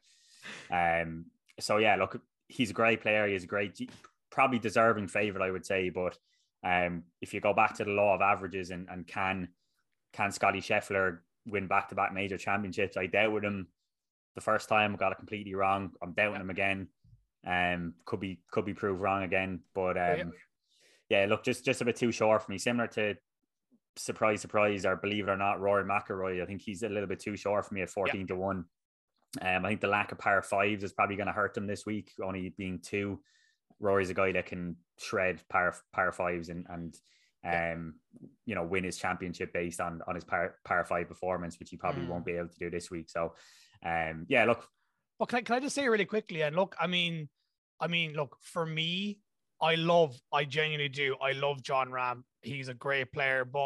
Um, so yeah, look, he's a great player. He's a great, probably deserving favorite, I would say. But um, if you go back to the law of averages and, and can can Scotty Scheffler win back to back major championships? I doubted him the first time, got it completely wrong. I'm doubting Yeah. him again. Um, could be could be proved wrong again. But um, Yeah. yeah, look, just just a bit too short for me. Similar to, surprise, surprise, or believe it or not, Rory McIlroy. I think he's a little bit too short for me at fourteen to one. Um, I think the lack of par fives is probably going to hurt him this week, only being two. Rory's a guy that can shred par par fives and and um you know, win his championship based on on his par par five performance, which he probably Mm. won't be able to do this week. So um yeah, look, Well, can I, can I just say really quickly? And look, I mean, I mean, look, for me, I love, I genuinely do. I love John Ram. He's a great player, but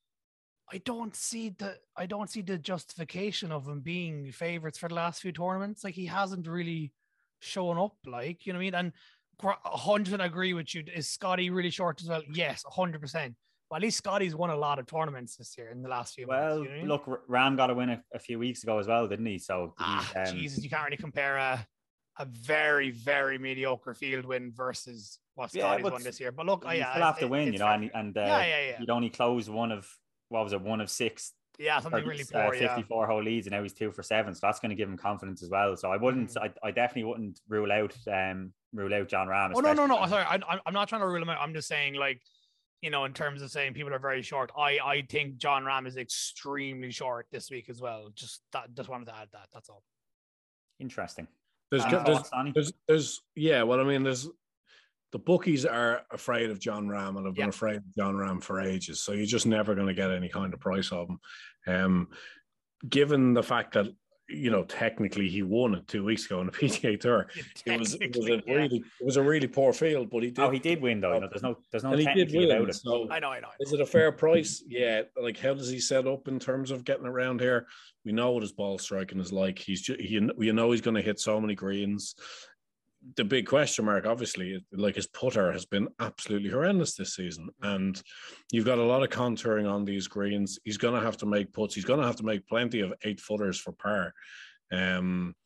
I don't see the, I don't see the justification of him being favorites for the last few tournaments. Like, he hasn't really shown up, like, you know what I mean? And one hundred percent agree with you. Is Scotty really short as well? Yes, one hundred percent. But at least Scotty's won a lot of tournaments this year in the last few well, months. You know what I mean? look, Ram got a win a, a few weeks ago as well, didn't he? So Ah, he's, um, Jesus, you can't really compare a a very, very mediocre field win versus what Yeah, Scotty's but won this year. But look, oh, you yeah, still have it- to it- win, it's you know, fair. and, and uh, Yeah, yeah, yeah. he'd only close one of, what was it, one of six Yeah, something really uh, poor. Yeah. fifty-four hole leads, and now he's two for seven. So that's going to give him confidence as well. So I wouldn't, Mm. I, I definitely wouldn't rule out, um, rule out John Ram. Oh no, no, no. especially- Sorry, I, I'm- I'm not trying to rule him out. I'm just saying, like, you know, in terms of saying people are very short, I I think John Ram is extremely short this week as well. Just that, just wanted to add that. That's all. Interesting. There's, Uh, there's, thoughts, Donnie? there's, there's, yeah. Well, I mean, there's the bookies are afraid of John Ram and have been Yeah. afraid of John Ram for ages. So you're just never going to get any kind of price of him. Um, given the fact that, you know, technically he won it two weeks ago on the P G A Tour. It was, it was a Technically, yeah. really, it was a really poor field, but he did. Oh, he did win though. You know, there's no, there's no and he did technically win. about it. So I know, I know. is it a fair price? Yeah. Like, how does he set up in terms of getting around here? We know what his ball striking is like. He's just, he, you know, he's going to hit so many greens. The big question mark, obviously, like, his putter has been absolutely horrendous this season. And you've got a lot of contouring on these greens. He's going to have to make putts. He's going to have to make plenty of eight footers for par. Um,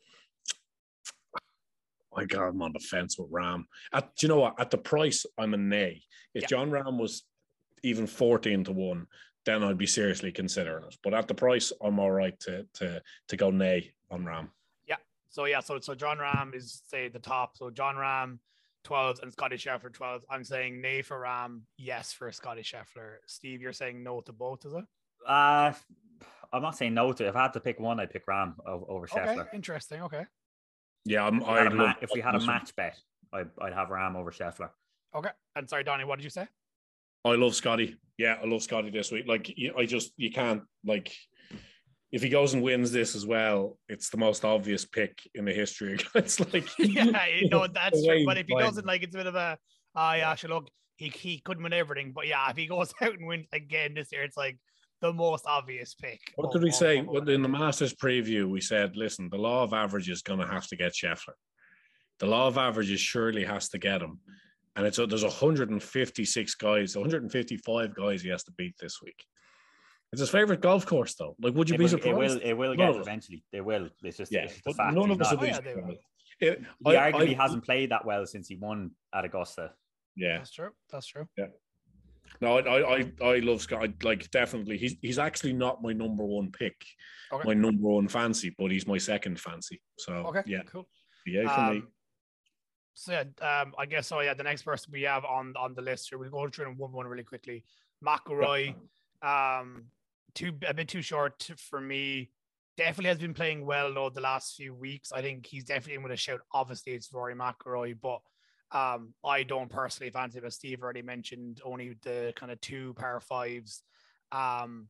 my God, I'm on the fence with Ram. At, do you know what? At the price, I'm a nay. If Yeah. John Ram was even fourteen to one, then I'd be seriously considering it. But at the price, I'm all right to to to go nay on Ram. So yeah, so so John Ram is, say, the top. So John Ram, twelve, and Scotty Scheffler, twelve. I'm saying nay for Ram, yes for Scotty Scheffler. Steve, you're saying no to both, is it? Uh, I'm not saying no to it. If I had to pick one, I'd pick Ram o- over Scheffler. Okay, interesting. Okay, Yeah, I'm. If we had, I'd a, ma- love- if we had a match bet, I'd, I'd have Ram over Scheffler. okay. And sorry, Donnie, what did you say? I love Scotty. Yeah, I love Scotty this week. Like, you- I just, you can't, like, if he goes and wins this as well, it's the most obvious pick in the history. It's like, Yeah, you know, that's the way true. But he's if he playing. doesn't, like, it's a bit of a, ah, yeah, sure, look, he he couldn't win everything. But yeah, if he goes out and wins again this year, it's like the most obvious pick. What of- did we of- say of- What- in the Masters preview? We said, listen, the law of averages is going to have to get Scheffler. The law of averages surely has to get him. And it's there's one hundred fifty-six guys, one hundred fifty-five guys he has to beat this week. It's his favorite golf course, though. Like, would you It be will, surprised? it will, it will None get of it us. eventually. They will. It's just, Yeah, it's just a but fact. none He's of us not- would be Oh, yeah, they will. surprised. It- He I- arguably I- hasn't played that well since he won at Augusta. Yeah. That's true. That's true. No, I, I, I, I love Scott. I, like, definitely, he's he's actually not my number one pick, Okay. my number one fancy, but he's my second fancy. So Okay. yeah, Cool. yeah, for me. Um, So yeah, um, I guess so. Yeah, the next person we have on on the list here, we'll go through them one by one really quickly. McIlroy, um, too a bit too short for me. definitely has been playing well though the last few weeks. I think he's definitely in with a shout. Obviously, it's Rory McIlroy, but um, I don't personally fancy him, as Steve already mentioned. Only the kind of two par fives, um,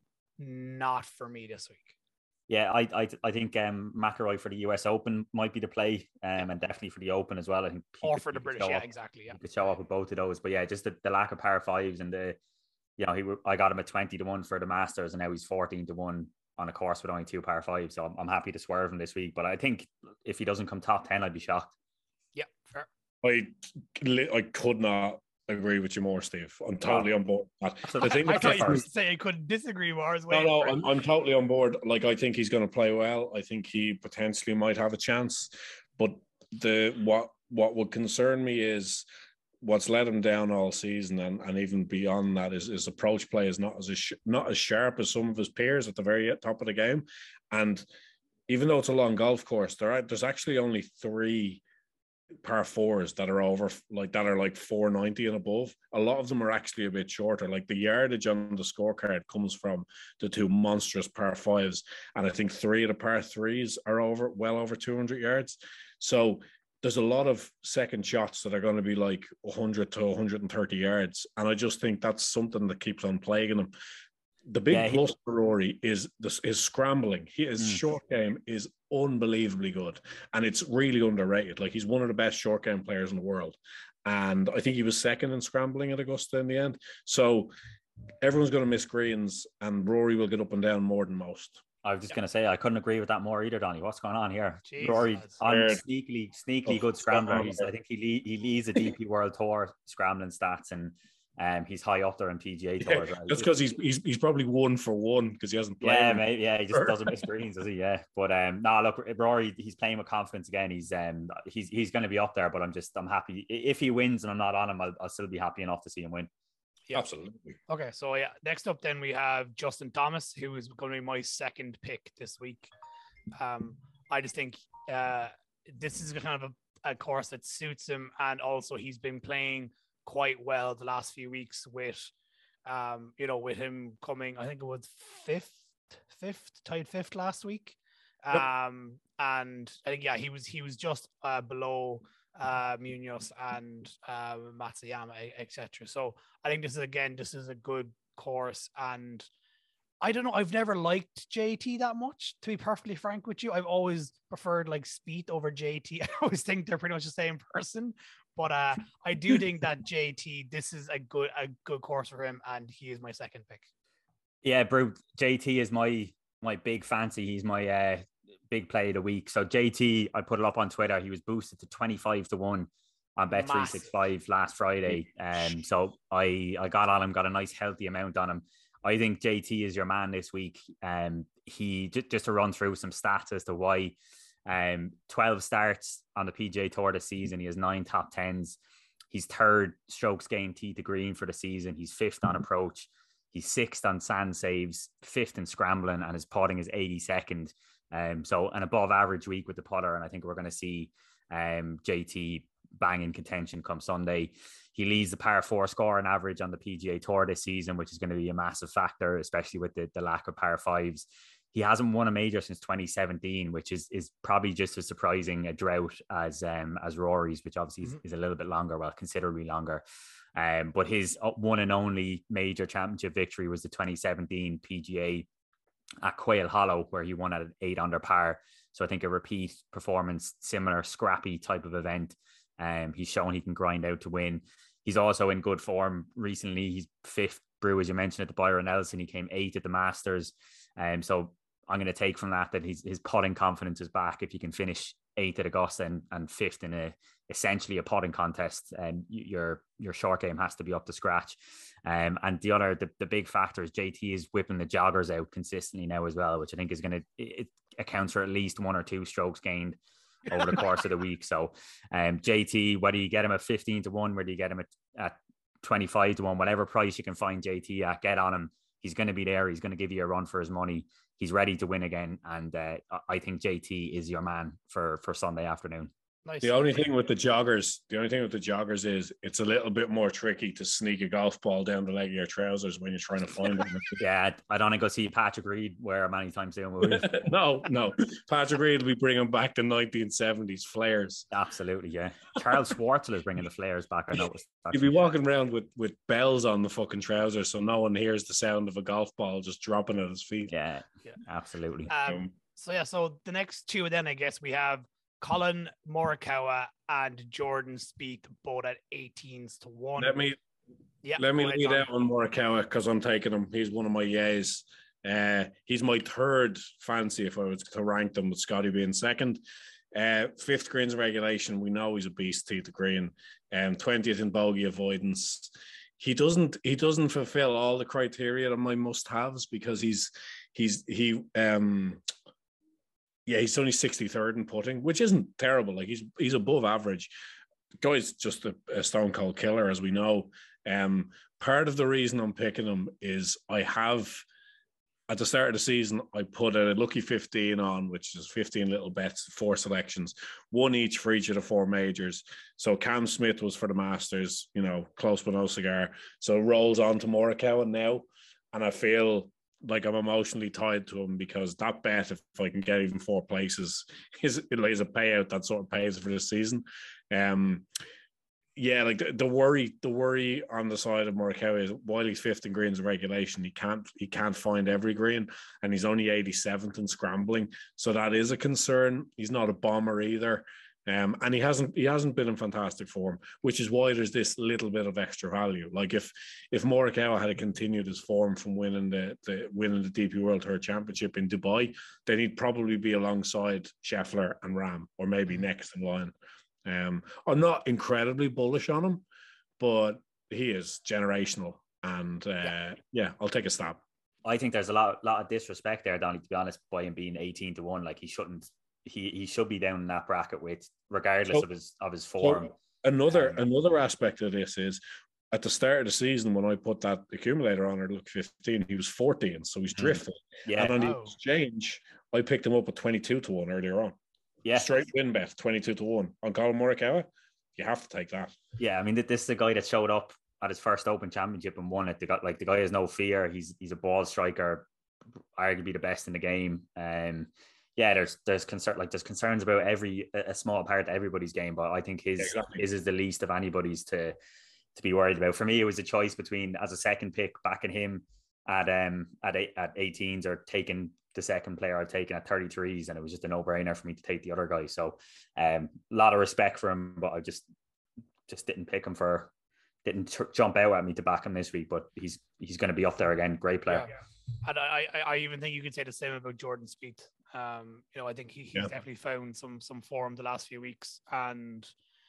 not for me this week. Yeah, I I, I think um, McIlroy for the U S Open might be the play, um, and definitely for the Open as well. I think or could, for the British, yeah, up, exactly. Yeah, he could show up with both of those, but yeah, just the, the lack of par fives and the, you know, he I got him at twenty to one for the Masters, and now he's fourteen to one on a course with only two par fives. So I'm, I'm happy to swerve him this week. But I think if he doesn't come top ten, I'd be shocked. Yeah, fair. I I could not agree with you more, Steve. I'm totally oh. on board. The thing I, I thought you were saying I couldn't disagree more. No, no, I'm, I'm totally on board. Like, I think he's going to play well. I think he potentially might have a chance. But the what what would concern me is what's let him down all season, and, and even beyond that, is his approach play is not as sh- not as sharp as some of his peers at the very top of the game. And even though it's a long golf course, there are, there's actually only three par fours that are over like that are like four ninety and above. A lot of them are actually a bit shorter. Like the yardage on the scorecard comes from the two monstrous par fives, and I think three of the par threes are over well over two hundred yards. So there's a lot of second shots that are going to be like one hundred to one hundred thirty yards, and I just think that's something that keeps on plaguing him. The big yeah, he, plus for Rory is this is scrambling. He, his mm. short game is unbelievably good, and it's really underrated. Like, he's one of the best short game players in the world, and I think he was second in scrambling at Augusta in the end. So everyone's going to miss greens, and Rory will get up and down more than most. I was just yeah. going to say, I couldn't agree with that more either, Donnie. What's going on here? Jeez, Rory on sneakily, sneakily oh, good scrambler. He's, I think he lead, he leads the D P World Tour scrambling stats, and Um, he's high up there in P G A tours. Yeah, right? That's because he's, he's he's probably one for one because he hasn't played. Yeah, mate, yeah, he just doesn't miss greens, does he? Yeah, but um, no, look, Rory, he's playing with confidence again. He's um, he's he's going to be up there, but I'm just I'm happy if he wins and I'm not on him, I'll, I'll still be happy enough to see him win. Yeah, absolutely. Okay, so yeah, next up then we have Justin Thomas, who is going to be my second pick this week. Um, I just think uh, this is kind of a, a course that suits him, and also he's been playing quite well the last few weeks with, um, you know, with him coming, I think it was fifth, fifth, tied fifth last week. Um, yep. And I think, yeah, he was, he was just uh, below uh, Munoz and uh, Matsuyama, et cetera. So I think this is, again, this is a good course. And I don't know, I've never liked J T that much, to be perfectly frank with you. I've always preferred like Spieth over J T. I always think they're pretty much the same person. But uh, I do think that J T, this is a good a good course for him, and he is my second pick. Yeah, bro, J T is my my big fancy. He's my uh, big play of the week. So J T, I put it up on Twitter. He was boosted to twenty-five to one on Bet three sixty-five last Friday. Um, so I I got on him, got a nice healthy amount on him. I think J T is your man this week. Um, he just, just to run through some stats as to why. Um, twelve starts on the P G A Tour this season. He has nine top tens. He's third strokes gained tee to green for the season. He's fifth on approach. He's sixth on sand saves, fifth in scrambling, and his putting is eighty-second. Um, so an above average week with the putter, and I think we're going to see um J T bang in contention come Sunday. He leads the par four scoring average on the P G A Tour this season, which is going to be a massive factor, especially with the, the lack of par fives. He hasn't won a major since twenty seventeen, which is is probably just as surprising a drought as um as Rory's, which obviously mm-hmm. is, is a little bit longer, well, considerably longer. Um, but his one and only major championship victory was the twenty seventeen P G A at Quail Hollow, where he won at an eight under par. So I think a repeat performance, similar scrappy type of event. Um, he's shown he can grind out to win. He's also in good form recently. He's fifth brew, as you mentioned, at the Byron Nelson. He came eighth at the Masters. Um, so I'm going to take from that that his, his putting confidence is back. If you can finish eighth at Augusta and, and fifth in a essentially a putting contest, and um, your your short game has to be up to scratch. Um, and the other the, the big factor is J T is whipping the joggers out consistently now as well, which I think is going to it accounts for at least one or two strokes gained over the course of the week. So um, J T, whether you get him at fifteen to one, whether you get him at, at twenty-five to one, whatever price you can find J T at, get on him. He's going to be there. He's going to give you a run for his money. He's ready to win again. And uh, I think J T is your man for, for Sunday afternoon. Nice. The only thing with the joggers, the only thing with the joggers is it's a little bit more tricky to sneak a golf ball down the leg of your trousers when you're trying to find them. Yeah, I don't want to go see Patrick Reed wear them anytime soon. Will we? no, no. Patrick Reed will be bringing back the nineteen seventies flares. Absolutely, yeah. Charles Schwartzel is bringing the flares back. I noticed. You'll be walking around with, with bells on the fucking trousers so no one hears the sound of a golf ball just dropping at his feet. Yeah, Yeah. absolutely. Um, so yeah, so the next two then I guess we have Colin Morikawa and Jordan Spieth, both at eighteens to one. Let me yeah, let me go ahead, lead Don. out on Morikawa because I'm taking him. He's one of my yays. Uh, he's my third fancy if I was to rank them, with Scotty being second. Uh, fifth greens regulation, we know he's a beast. Tee to green, um, twentieth in bogey avoidance. He doesn't he doesn't fulfill all the criteria of my must-haves because he's he's he um yeah he's only sixty-third in putting, which isn't terrible. Like he's he's above average. The guy's just a, a stone cold killer, as we know. Um, part of the reason I'm picking him is I have. At the start of the season, I put a lucky fifteen on, which is fifteen little bets, four selections, one each for each of the four majors. So Cam Smith was for the Masters, you know, close but no cigar. So it rolls on to Morikawa now. And I feel like I'm emotionally tied to him because that bet, if I can get even four places, is, is a payout that sort of pays for this season. Um, Yeah, like the, the worry, the worry on the side of Morikawa is while he's fifth in greens of regulation, he can't he can't find every green, and he's only eighty-seventh in scrambling, so that is a concern. He's not a bomber either, um, and he hasn't he hasn't been in fantastic form, which is why there's this little bit of extra value. Like if if Morikawa had continued his form from winning the, the winning the D P World Tour Championship in Dubai, then he'd probably be alongside Scheffler and Rahm, or maybe next in line. Um, I'm not incredibly bullish on him, but he is generational, and uh, yeah. yeah, I'll take a stab. I think there's a lot, lot of disrespect there, Donny, to be honest, by him being eighteen to one. Like he shouldn't, he he should be down in that bracket with, regardless so, of his of his form. So another um, another aspect of this is at the start of the season when I put that accumulator on at look fifteen, he was fourteen, so he's drifting. Yeah, and on wow. the exchange, I picked him up at twenty-two to one earlier on. Yeah, straight win bet, twenty-two to one on Colin Morikawa. You have to take that. Yeah, I mean, this is a guy that showed up at his first Open Championship and won it. The guy, like the guy has no fear. He's he's a ball striker, arguably the best in the game. Um, yeah, there's there's concern like there's concerns about every a small part of everybody's game, but I think his exactly. his is the least of anybody's to to be worried about. For me, it was a choice between as a second pick backing him at um at eight, at eighteens or taking the second player I'd taken at thirty-threes, and it was just a no-brainer for me to take the other guy. So um a lot of respect for him, but I just just didn't pick him for didn't t- jump out at me to back him this week, but he's he's going to be up there again. Great player. Yeah. And I, I I even think you could say the same about Jordan Spieth. Um, you know, I think he, he's yeah. definitely found some some form the last few weeks, and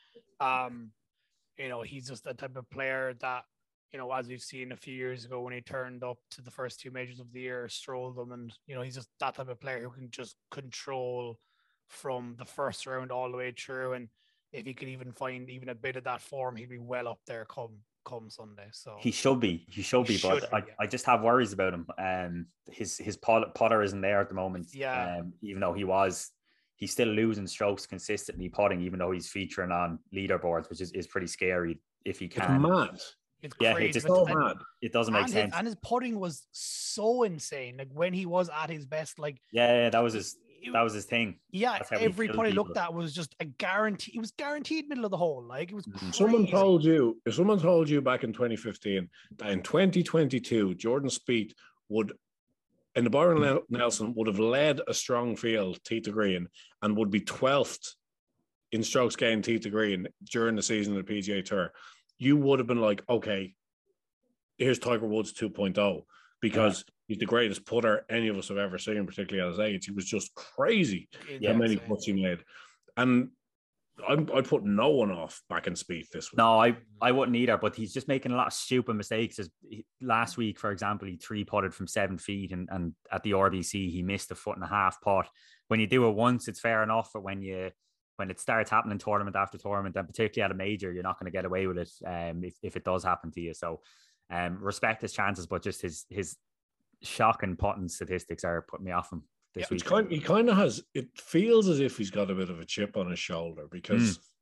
um, you know, he's just the type of player that, you know, as we've seen a few years ago when he turned up to the first two majors of the year, strolled them, and you know, he's just that type of player who can just control from the first round all the way through. And if he could even find even a bit of that form, he'd be well up there come come Sunday. So he should be, he should be, he but should I, be, yeah. I just have worries about him. Um, his his putter isn't there at the moment. Yeah. Um, even though he was, he's still losing strokes consistently putting, even though he's featuring on leaderboards, which is, is pretty scary if he can. It's mad. It's Yeah, crazy. it just So And- mad. it doesn't make and sense. His, and his putting was so insane. Like when he was at his best, like yeah, yeah, that was his it- that was his thing. yeah, That's how he every killed putt he people. looked at was just a guarantee. It was guaranteed middle of the hole. Like it was. Mhm. Crazy. Someone told you, if someone told you back in twenty fifteen that in twenty twenty-two, Jordan Spieth would, in the Byron Nel- Nelson, would have led a strong field, tee to green, and would be twelfth in strokes gained, tee to green during the season of the P G A Tour, you would have been like, okay, here's Tiger Woods two point oh, because he's the greatest putter any of us have ever seen, particularly at his age. He was just crazy Yeah, how many insane. putts he made. And I'm, I put no one off back in Spieth this week. No, I, I wouldn't either, but he's just making a lot of stupid mistakes. As he, last week, for example, he three putted from seven feet and, and at the R B C, he missed a foot and a half putt. When you do it once, it's fair enough, but when you when it starts happening tournament after tournament, and particularly at a major, you're not going to get away with it um, if, if it does happen to you. So um, respect his chances, but just his his shocking putting statistics are putting me off him this Yeah, week. It's kind, he kind of has, it feels as if he's got a bit of a chip on his shoulder because mm.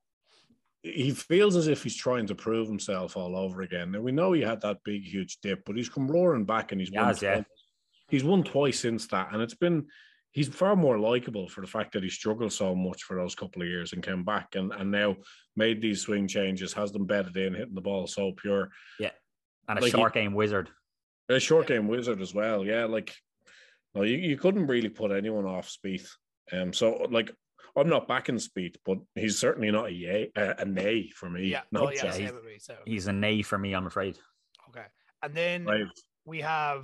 he feels as if he's trying to prove himself all over again. Now, we know he had that big, huge dip, but he's come roaring back and he's, won, has, twice. Yeah. he's won twice since that. And it's been, he's far more likable for the fact that he struggled so much for those couple of years and came back and, and now made these swing changes, has them bedded in, hitting the ball so pure. Yeah. And a like short he, game wizard. A short game wizard as well. Yeah. Like, no, you, you couldn't really put anyone off Spieth. Um, so, like, I'm not backing Spieth, but he's certainly not a yay, a, a nay for me. Yeah, no, oh, yeah, he's, me, so. he's a nay for me, I'm afraid. Okay. And then right. we have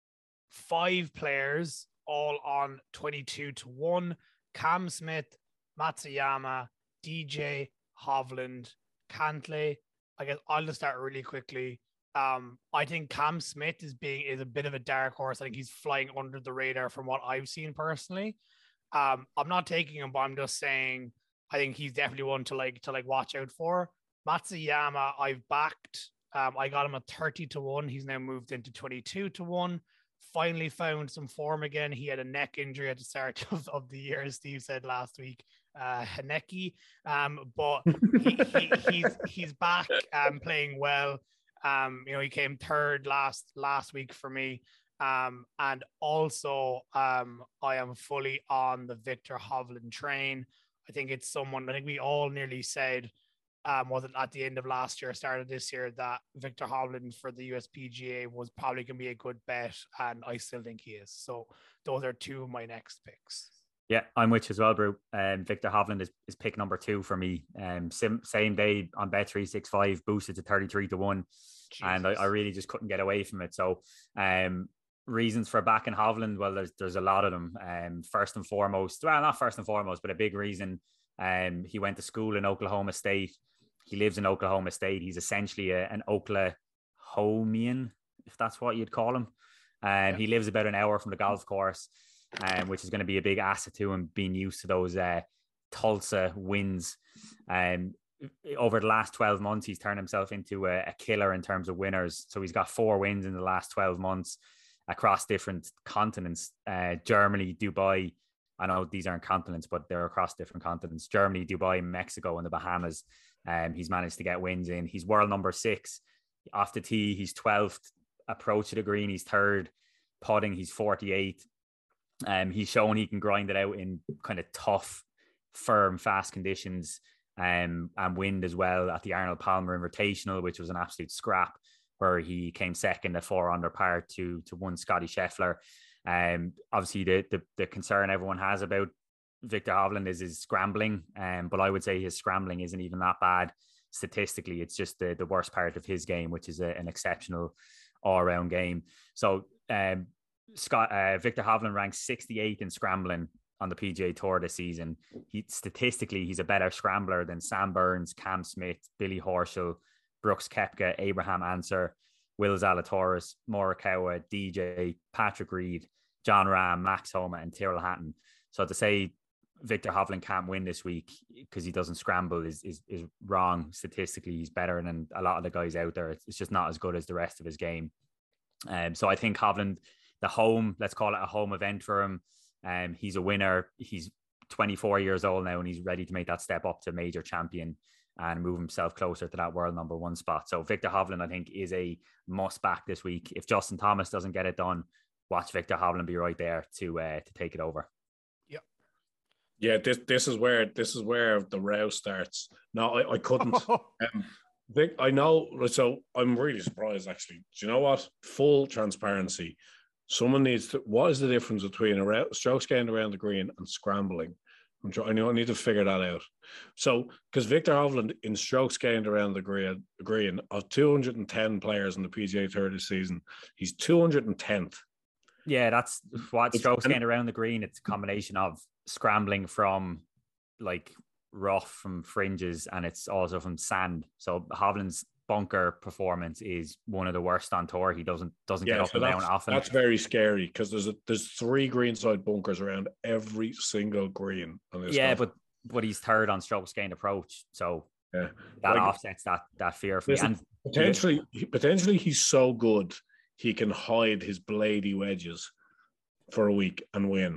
five players all on twenty-two to one. Cam Smith, Matsuyama, D J, Hovland, Cantlay. I guess I'll just start really quickly. Um, I think Cam Smith is being is a bit of a dark horse. I think he's flying under the radar from what I've seen personally. Um, I'm not taking him, but I'm just saying I think he's definitely one to like to like watch out for. Matsuyama, I've backed. Um, I got him at thirty to one. He's now moved into twenty-two to one. Finally found some form again. He had a neck injury at the start of, of the year, as Steve said last week. Uh, Haneki, um, but he, he, he's he's back um, playing well. Um, you know, he came third last last week for me. Um, and also, um, I am fully on the Victor Hovland train. I think it's someone. I think we all nearly said, um, was it at the end of last year, started this year, that Victor Hovland for the U S P G A was probably going to be a good bet, and I still think he is. So those are two of my next picks. Yeah, I'm with you as well, Brew. Um, Victor Hovland is, is pick number two for me. Um, sim, same day on Bet three sixty-five, boosted to thirty-three to one. Jesus. And I, I really just couldn't get away from it. So um, reasons for backing Hovland, well, there's there's a lot of them. Um, first and foremost, well, not first and foremost, but a big reason. Um, he went to school in Oklahoma State. He lives in Oklahoma State. He's essentially a, an Oklahomian, if that's what you'd call him. And um, yeah. He lives about an hour from the golf course, um, which is going to be a big asset to him, being used to those uh, Tulsa wins. Um, over the last twelve months, he's turned himself into a, a killer in terms of winners. So he's got four wins in the last twelve months across different continents. Uh, Germany, Dubai. I know these aren't continents, but they're across different continents. Germany, Dubai, Mexico, and the Bahamas. Um, he's managed to get wins in. He's world number six. Off the tee, he's twelfth. Approach to the green, he's third. Putting, he's forty-eighth. Um, he's shown he can grind it out in kind of tough, firm, fast conditions, um, and wind as well at the Arnold Palmer Invitational, which was an absolute scrap, where he came second at four under par to to one Scotty Scheffler. Um, obviously, the, the the concern everyone has about Victor Hovland is his scrambling, um, but I would say his scrambling isn't even that bad statistically. It's just the, the worst part of his game, which is a, an exceptional all-around game. So um, Scott uh, Victor Hovland ranks sixty-eighth in scrambling on the P G A Tour this season. He statistically, he's a better scrambler than Sam Burns, Cam Smith, Billy Horschel, Brooks Koepka, Abraham Ancer, Will Zalatoris, Morikawa, D J, Patrick Reed, John Rahm, Max Homa, and Tyrrell Hatton. So to say Victor Hovland can't win this week because he doesn't scramble is, is is wrong. Statistically, he's better than a lot of the guys out there. It's, it's just not as good as the rest of his game. Um, so I think Hovland, the home, let's call it a home event for him. Um, he's a winner. He's twenty-four years old now, and he's ready to make that step up to major champion and move himself closer to that world number one spot. So Victor Hovland, I think, is a must back this week. If Justin Thomas doesn't get it done, watch Victor Hovland be right there to uh, to take it over. Yeah, this this is where this is where the row starts. No, I, I couldn't. um, Vic, I know. So I'm really surprised, actually. Do you know what? Full transparency. Someone needs to. What is the difference between a strokes gained around the green and scrambling? I'm trying. I know I need to figure that out. So, because Victor Hovland in strokes gained around the green, green of two hundred ten players in the P G A Tour this season, he's two hundred tenth. Yeah, that's what strokes gained around the green. It's a combination of scrambling from like rough, from fringes, and it's also from sand. So Hovland's bunker performance is one of the worst on tour. He doesn't doesn't yeah, get up so and down often. That's very scary because there's a, there's three greenside bunkers around every single green on this. Yeah, golf. but but he's third on strokes gained approach, so yeah, that like, offsets that that fear for listen, me. And potentially, potentially he's so good he can hide his blady wedges for a week and win.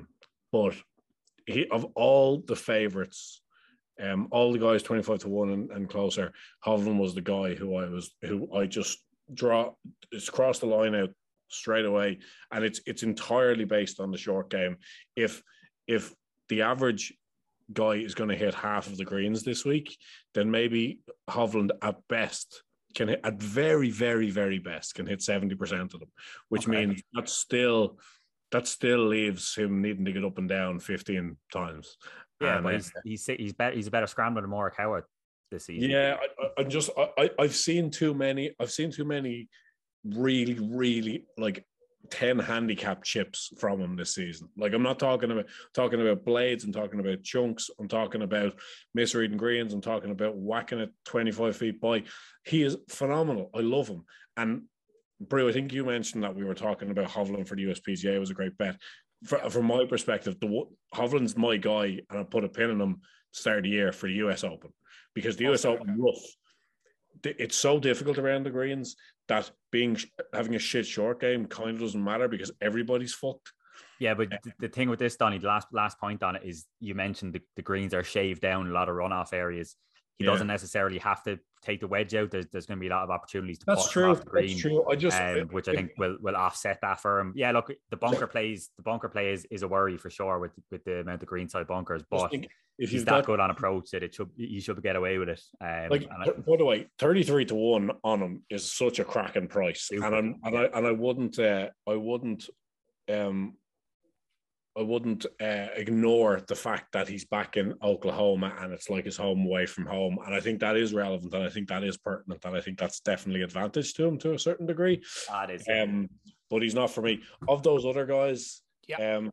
but he of all the favourites, um, all the guys twenty-five to one and, and closer, Hovland was the guy who I was who I just draw. It's crossed the line out straight away, and it's it's entirely based on the short game. If if the average guy is going to hit half of the greens this week, then maybe Hovland at best can hit, at very, very, very best, can hit seventy percent of them, which okay. means that still that still leaves him needing to get up and down fifteen times. Yeah, and, but uh, he's he's he's better he's a better scrambler than Morikawa this season. Yeah, I, I just I I've seen too many I've seen too many really, really like ten handicap chips from him this season. Like I'm not talking about talking about blades, I'm talking about chunks, I'm talking about misreading greens, I'm talking about whacking it twenty-five feet by. He is phenomenal. I love him. And Brew, I think you mentioned that we were talking about Hovland for the U S P G A. It was a great bet. For, from my perspective, the Hovland's my guy, and I put a pin in him start of the year for the U S Open, because the U S Open rough, it's so difficult around the greens that being having a shit short game kind of doesn't matter because everybody's fucked. Yeah, but the, the thing with this, Donny, the last last point on it is you mentioned the, the greens are shaved down a lot of runoff areas. He yeah. doesn't necessarily have to take the wedge out. There's, there's going to be a lot of opportunities to That's putt true. off the green. That's true. I just, um, which I think will will offset that for him. Yeah, look, the bunker plays the bunker play is, is a worry for sure with with the amount of greenside bunkers, but if he's that got, good on approach that it should you should get away with it. Um, like I, by the way, thirty-three to one on him is such a cracking price, super. and I'm, and I and I wouldn't uh, I wouldn't um I wouldn't uh, ignore the fact that he's back in Oklahoma and it's like his home away from home. And I think that is relevant, and I think that is pertinent, and I think that's definitely advantage to him to a certain degree. That is. Um, but he's not for me. Of those other guys, yeah. um,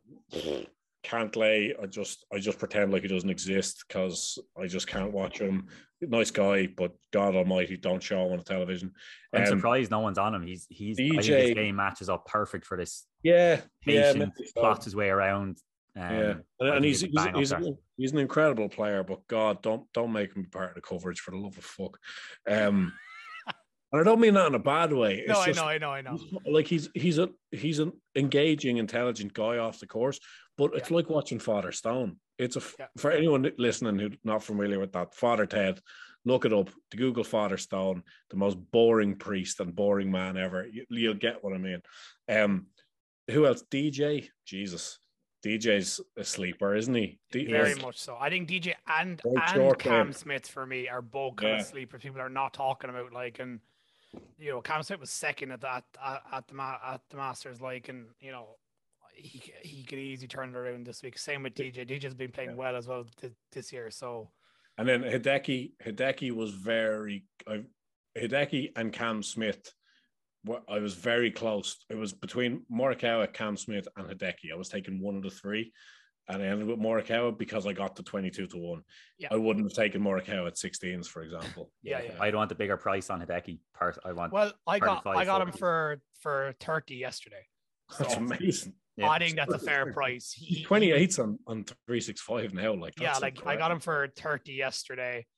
Cantlay, I just I just pretend like he doesn't exist because I just can't watch him. Nice guy, but God Almighty, don't show him on the television. I'm um, surprised no one's on him. He's he's D J, I think his game matches up perfect for this. Yeah, patient, yeah, plots his way around. Um, yeah, and, and he's he's, he's, he's an incredible player. But God, don't don't make him part of the coverage for the love of fuck. Um, and I don't mean that in a bad way. It's no, just, I know, I know, I know. Like he's he's a he's an engaging, intelligent guy off the course. But it's yeah. like watching Father Stone. It's a yeah. for anyone listening who's not familiar with that, Father Ted, look it up. To Google Father Stone, the most boring priest and boring man ever. You, you'll get what I mean. Um, who else? D J. Jesus, D J's a sleeper, isn't he? D- Very like, much so. I think D J and Very and Cam game. Smith for me are both kind Yeah. of sleepers. People are not talking about like, and you know, Cam Smith was second at that at, at the ma- at the Masters, like, and you know. He he could easily turn it around this week. Same with D J. D J's been playing yeah. well as well th- this year. So, and then Hideki Hideki was very uh, Hideki and Cam Smith. What I was very close. It was between Morikawa, Cam Smith, and Hideki. I was taking one of the three, and I ended with Morikawa because I got the twenty-two to one. Yeah. I wouldn't have taken Morikawa at sixteens, for example. yeah, yeah. I'd want the bigger price on Hideki. Part I want. Well, I got I got him forty. for for thirty yesterday. So that's amazing. Yeah. I think that's a fair price. He's twenty-eights on, on three sixty-five now. Like yeah, like incredible. I got him for thirty yesterday,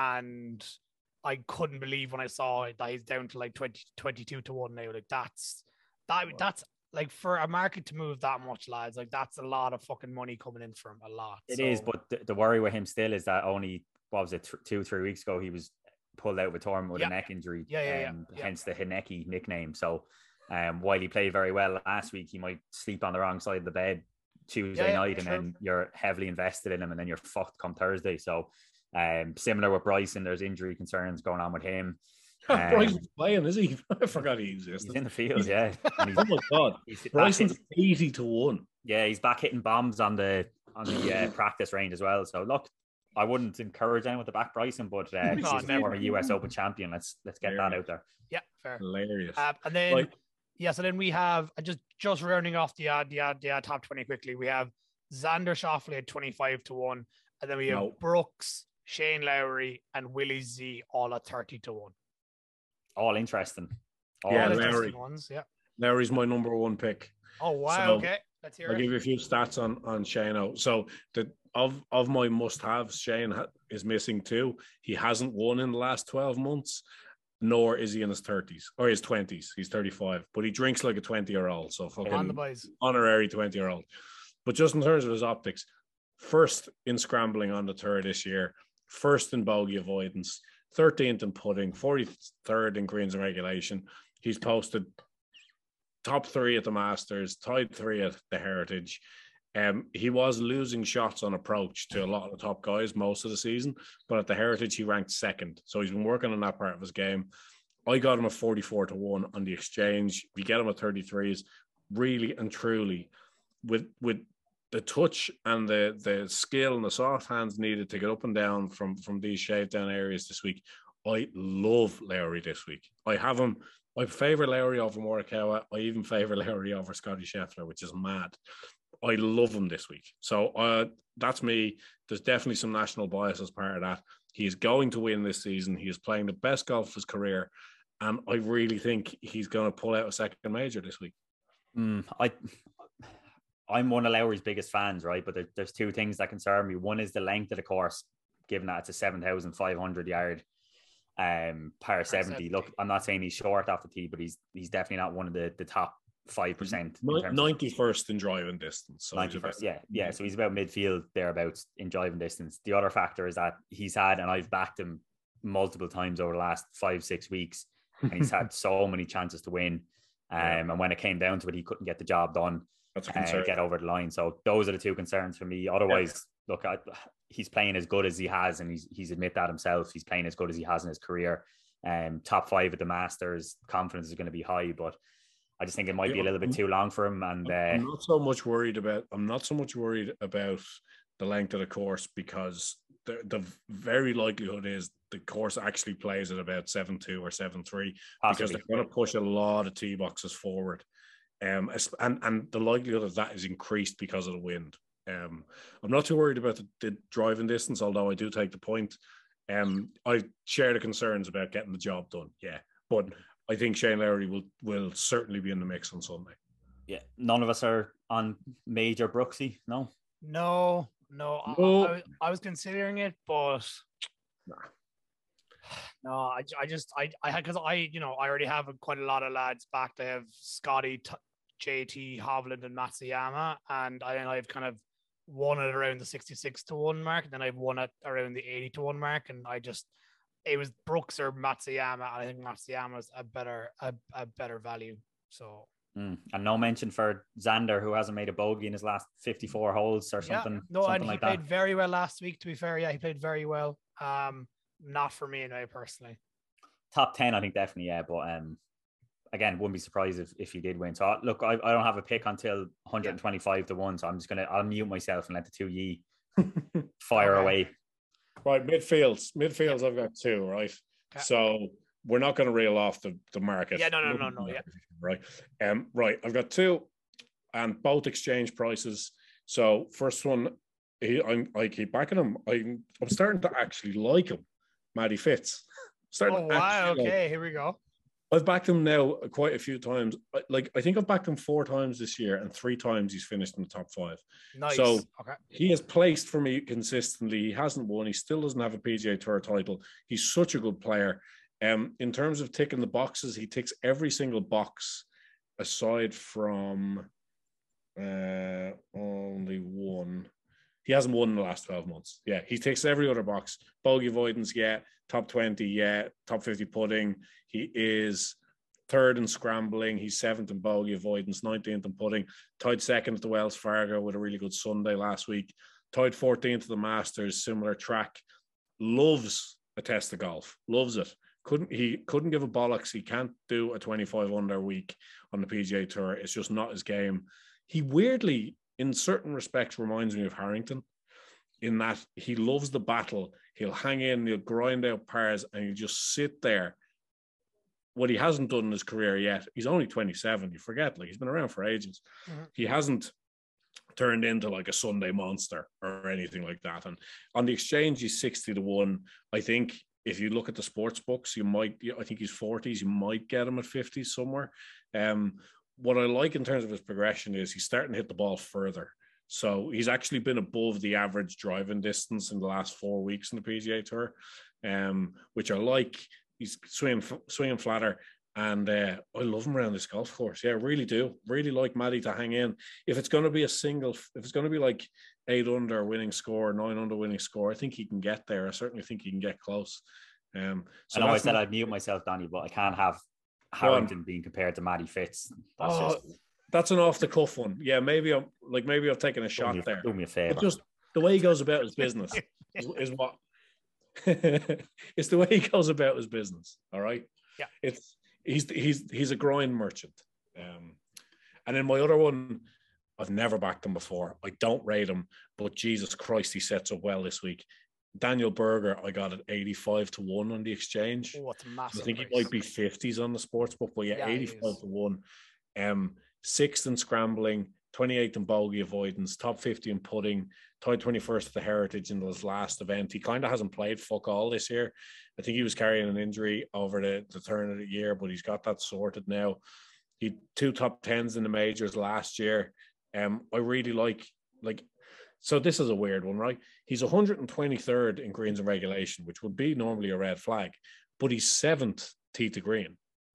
and I couldn't believe when I saw it that he's down to like twenty, twenty-two to one now. Like that's that wow. that's like for a market to move that much, lads. Like that's a lot of fucking money coming in from a lot. It so. is, but the, the worry with him still is that only what was it th- two three weeks ago he was pulled out of a tournament with yeah. a neck injury. Yeah, yeah, um, yeah. Hence the Hideki nickname. So. Um, while he played very well last week, he might sleep on the wrong side of the bed Tuesday yeah, yeah, night, and true. then you're heavily invested in him, and then you're fucked come Thursday. So, um, similar with Bryson, there's injury concerns going on with him. Um, Bryson's playing, is he? I forgot he existed. He's in the field, yeah. And he's, oh my god, Bryson's eighty to one. Yeah, he's back hitting bombs on the on the uh, practice range as well. So look, I wouldn't encourage anyone to back Bryson, but uh, no, he's a former U S Open champion. Let's let's get Hilarious. that out there. Yeah, fair. Hilarious. Uh, and then. Like, Yeah, so then we have just just rounding off the uh, the, uh, the uh, top twenty quickly. We have Xander Schauffele at twenty-five to one, and then we have no. Brooks, Shane Lowry, and Willie Z all at thirty to one. All interesting. All yeah, interesting Lowry. ones. Yeah, Lowry's my number one pick. Oh wow! So, okay, let's hear I'll it. give you a few stats on on Shane. So the of of my must-haves, Shane ha- is missing two. He hasn't won in the last twelve months. Nor is he in his thirties or his twenties. He's thirty-five, but he drinks like a twenty-year-old. So fucking on the boys. Honorary twenty-year-old. But just in terms of his optics, first in scrambling on the tour this year, first in bogey avoidance, thirteenth in putting, forty-third in greens and regulation. He's posted top three at the Masters, tied three at the Heritage. Um, he was losing shots on approach to a lot of the top guys most of the season, but at the Heritage he ranked second. So he's been working on that part of his game. I got him at forty-four to one on the exchange. We get him at thirty-threes, really and truly, with with the touch and the the skill and the soft hands needed to get up and down from from these shaved down areas this week. I love Lowry this week. I have him. I favour Lowry over Morikawa. I even favour Lowry over Scotty Scheffler, which is mad. I love him this week. So uh, that's me. There's definitely some national bias as part of that. He is going to win this season. He is playing the best golf of his career. And I really think he's going to pull out a second major this week. Mm, I, I'm one of Lowry's biggest fans, right? But there, there's two things that concern me. One is the length of the course, given that it's a seven thousand five hundred yard um, par seventy. Look, I'm not saying he's short off the tee, but he's he's definitely not one of the, the top five percent. ninety-first in driving distance. So ninety-first, yeah, yeah. So he's about midfield thereabouts in driving distance. The other factor is that he's had, and I've backed him multiple times over the last five, six weeks, and he's had so many chances to win. Um, yeah. And when it came down to it, he couldn't get the job done. That's a concern. Uh, get over the line. So those are the two concerns for me. Otherwise, yeah. look, I, he's playing as good as he has, and he's he's admit that himself. He's playing as good as he has in his career. Um, top five at the Masters, confidence is going to be high, but I just think it might be a little bit too long for him. And uh, I'm not so much worried about. I'm not so much worried about the length of the course, because the the very likelihood is the course actually plays at about seven two or seven three, because they're going to push a lot of tee boxes forward, um, and and the likelihood of that is increased because of the wind. Um, I'm not too worried about the, the driving distance, although I do take the point. Um, I share the concerns about getting the job done. Yeah, but I think Shane Lowry will will certainly be in the mix on Sunday. Yeah, none of us are on major Brooksy. No, no, no. no. I, I, I was considering it, but nah. no, I, I just I I had because I you know I already have quite a lot of lads back. I have Scotty, T- J T, Hovland, and Matsuyama, and I I've kind of won it around the sixty-six to one mark, and then I've won it around the eighty to one mark, and I just. It was Brooks or Matsuyama. I think Matsuyama's a better a, a better value. So mm. and no mention for Xander, who hasn't made a bogey in his last fifty-four holes or something. Yeah, no, something and he like played that. very well last week. To be fair, yeah, he played very well. Um, not for me, anyway, personally. Top ten, I think definitely, yeah. But um, again, wouldn't be surprised if, if he did win. So look, I, I don't have a pick until one hundred twenty-five yeah. to one. So I'm just gonna I'll mute myself and let the two ye fire okay. away. Right, midfields. Midfields, I've got two, right? Okay. So we're not going to reel off the, the market. Yeah, no, no, no, no, yeah. Right. Um, right, I've got two, and both exchange prices. So first one, he, I'm, I keep backing him. I'm, I'm starting to actually like him, Matty Fitz. Oh, wow, okay, like, here we go. I've backed him now quite a few times. Like, I think I've backed him four times this year, and three times he's finished in the top five. Nice. So okay. he has placed for me consistently. He hasn't won. He still doesn't have a P G A Tour title. He's such a good player. Um, in terms of ticking the boxes, he ticks every single box aside from uh, only one. He hasn't won in the last twelve months. Yeah, he ticks every other box. Bogey avoidance, yeah. Top twenty, yeah. Top fifty putting. He is third in scrambling. He's seventh in bogey avoidance, nineteenth in putting. Tied second at the Wells Fargo with a really good Sunday last week. Tied fourteenth at the Masters, similar track. Loves a test of golf. Loves it. Couldn't he couldn't give a bollocks. He can't do a twenty-five under week on the P G A Tour. It's just not his game. He weirdly, in certain respects, reminds me of Harrington, in that he loves the battle. He'll hang in, he'll grind out pars, and he'll just sit there. What he hasn't done in his career yet, he's only twenty-seven. You forget, like, he's been around for ages. Mm-hmm. He hasn't turned into like a Sunday monster or anything like that. And on the exchange, he's sixty to one. I think if you look at the sports books, you might, I think he's forties, you might get him at fifties somewhere. Um, what I like in terms of his progression is he's starting to hit the ball further. So he's actually been above the average driving distance in the last four weeks in the P G A Tour, um, which I like. He's swinging, swinging flatter. And uh, I love him around this golf course. Yeah, I really do. Really like Matty to hang in. If it's going to be a single, if it's going to be like eight under winning score, nine under winning score, I think he can get there. I certainly think he can get close. Um, so I know I that's said my- I'd mute myself, Danny, but I can't have Harrington being compared to Matty Fitz. That's Oh, just that's an off the cuff one. Yeah, maybe I'm like maybe I've taken a do shot me, there. do me a But favor. just the way he goes about his business is, is what it's the way he goes about his business. All right. Yeah. It's he's he's he's a grind merchant. Um, and then my other one, I've never backed him before. I don't rate him, but Jesus Christ, he sets up well this week. Daniel Berger, I got at eighty-five to one on the exchange. Oh, it's a massive. I think he price. might be fifties on the sports book, but yeah, Yeah, he eighty-five is. to one. Um, sixth in scrambling, twenty-eighth in bogey avoidance, top fifty in putting, tied twenty-first at the Heritage in his last event. He kind of hasn't played fuck all this year. I think he was carrying an injury over the, the turn of the year, but he's got that sorted now. He had two top tens in the majors last year. Um, I really like, like, so this is a weird one, right? He's one hundred twenty-third in greens and regulation, which would be normally a red flag, but he's seventh tee to green.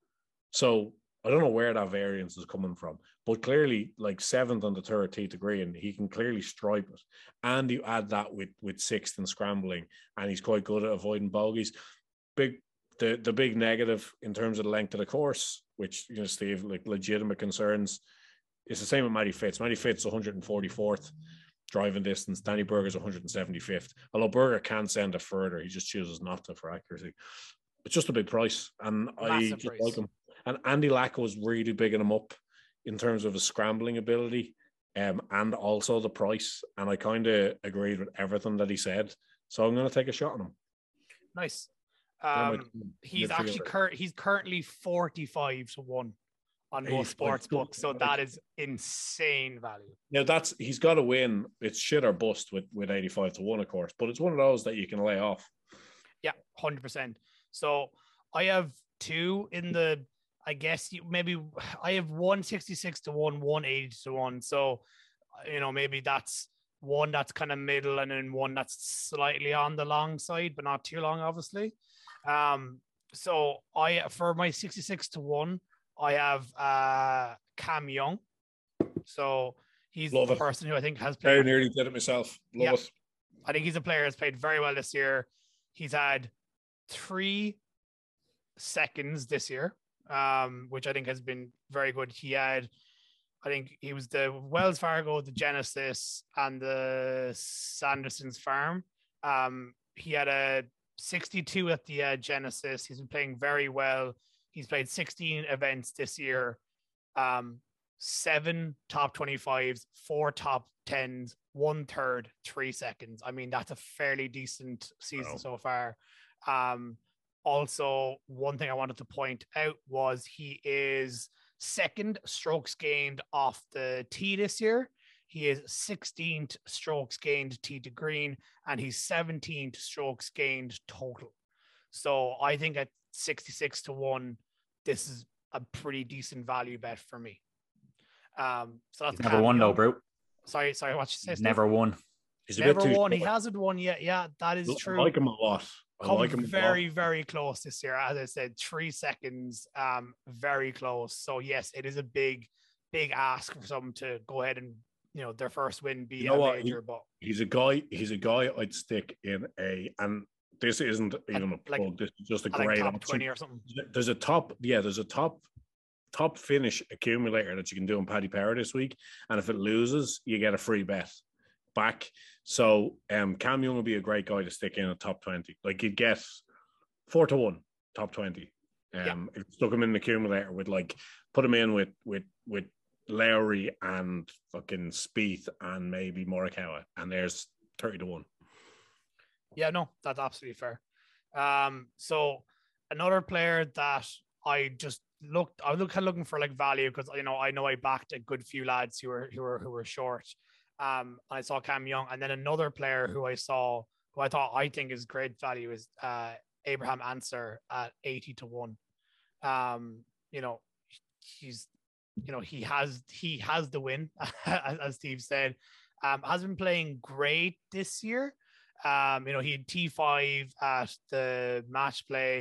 So I don't know where that variance is coming from, but clearly, like seventh on the third tee to green, he can clearly stripe it. And you add that with with sixth and scrambling, and he's quite good at avoiding bogeys. Big the the big negative in terms of the length of the course, which you know, Steve, like legitimate concerns. It's the same with Matty Fitz. Matty Fitz one hundred forty-fourth driving distance. Danny Berger's one hundred seventy-fifth. Although Berger can send it further, he just chooses not to for accuracy. It's just a big price, and I Massive just price. like him. And Andy Lack was really bigging him up in terms of his scrambling ability, um, and also the price. And I kind of agreed with everything that he said. So I'm going to take a shot on him. Nice. They're my Um, two he's midfielder. actually cur- he's currently forty-five to one on most eighty-five sports to one. books, so that is insane value. Now that's he's got to win. It's shit or bust with with eighty-five to one, of course, but it's one of those that you can lay off. Yeah, one hundred percent. So I have two in the, I guess you maybe I have one sixty-six to one, one eighty to one. So, you know, maybe that's one that's kind of middle and then one that's slightly on the long side, but not too long, obviously. Um, so I, for my sixty-six to one, I have uh, Cam Young. So he's Love the it. person who I think has Very played. nearly did it myself. Love Yeah. it. I think he's a player who's played very well this year. He's had three seconds this year, um, which I think has been very good. He had, I think he was the Wells Fargo, the Genesis, and the Sanderson's Farm. Um, he had a sixty-two at the uh, Genesis. He's been playing very well. He's played sixteen events this year, um, seven top twenty-fives, four top tens, one third, three seconds. I mean, that's a fairly decent season Wow. so far. Um, also, one thing I wanted to point out was he is second strokes gained off the tee this year. He is sixteenth strokes gained tee to green, and he's seventeenth strokes gained total. So I think at sixty-six to one, this is a pretty decent value bet for me. Um, so that's He's never Cam won though, Young. bro. Sorry, sorry, what you say? He's Steve? never won. He's a Never bit too won. He short. hasn't won yet. Yeah, that is true. I like him a lot. I Come like him a very, lot. very close this year. As I said, three seconds, um, very close. So yes, it is a big, big ask for someone to go ahead and, you know, their first win be You know a what? He- major. But He's a guy. He's a guy I'd stick in a. And this isn't even a like- plug. This is just a I think great top option. twenty or something. There's a top. Yeah, there's a top. Top finish accumulator that you can do in Paddy Power this week, and if it loses, you get a free bet back. So, um, Cam Young would be a great guy to stick in a top twenty. Like you'd get four to one top twenty. Um, Yeah. if you stuck him in the accumulator with like put him in with with with Lowry and fucking Spieth and maybe Morikawa, and there's thirty to one. Yeah, no, that's absolutely fair. Um, so another player that I just looked, I was kind of looking for like value because you know I know I backed a good few lads who were who were who were short. Um, and I saw Cam Young, and then another player who I saw who I thought I think is great value is uh Abraham Answer at eighty to one. Um, you know, he's you know he has he has the win as, as Steve said. Um, has been playing great this year. Um, you know, he had T five at the match play.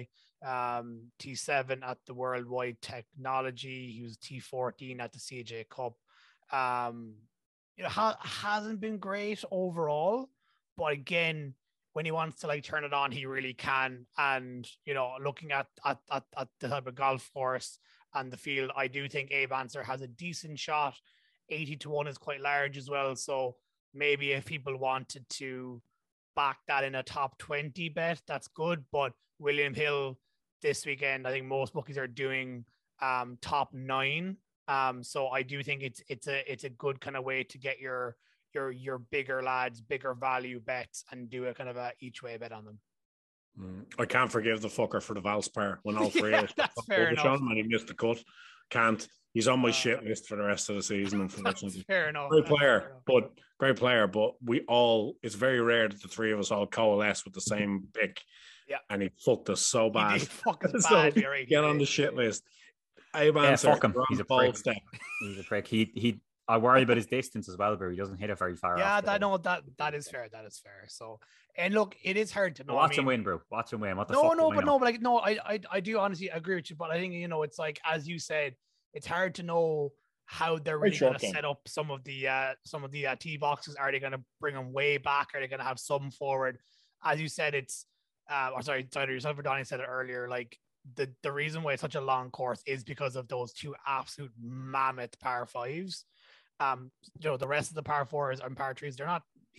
um, T seven at the Worldwide Technology. He was T fourteen at the C J Cup. Um, you know, ha- hasn't been great overall, but again, when he wants to like turn it on, he really can. And you know, looking at at at, at the type of golf course and the field, I do think Abe Ancer has a decent shot. eighty to one is quite large as well. So maybe if people wanted to back that in a top twenty bet, that's good. But William Hill this weekend, I think most bookies are doing um, top nine. Um, so I do think it's it's a it's a good kind of way to get your your your bigger lads, bigger value bets, and do a kind of a each way bet on them. Mm. I can't forgive the fucker for the Valspar when all three yeah, of us that's fair enough. And he missed the cut. Can't. He's on my uh, shit list for the rest of the season. Unfortunately, fair enough. Great that's player, fair enough. but great player. But we all. It's very rare that the three of us all coalesce with the same pick. Yeah, and he fucked us so bad. He fuck us so badly, right? Get on the shit list. Abe yeah, Ancer, fuck him. He's a prick. Step. He's a prick. He he. I worry about his distance as well, but he doesn't hit it very far. Yeah, off that no, that that is fair. That is fair. So, and look, it is hard to know. Watch I mean, him win, bro. Watch him win. What the no, fuck? no, but no, but like no, I, I I do honestly agree with you. But I think you know, it's like as you said, it's hard to know how they're really going to set up some of the uh some of the uh, tee boxes. Are they going to bring them way back? Are they going to have some forward? As you said, it's uh, or sorry, sorry, yourself or Donnie said it earlier. Like the the reason why it's such a long course is because of those two absolute mammoth par fives. Um, you know, the rest of the par fours and par threes, they're not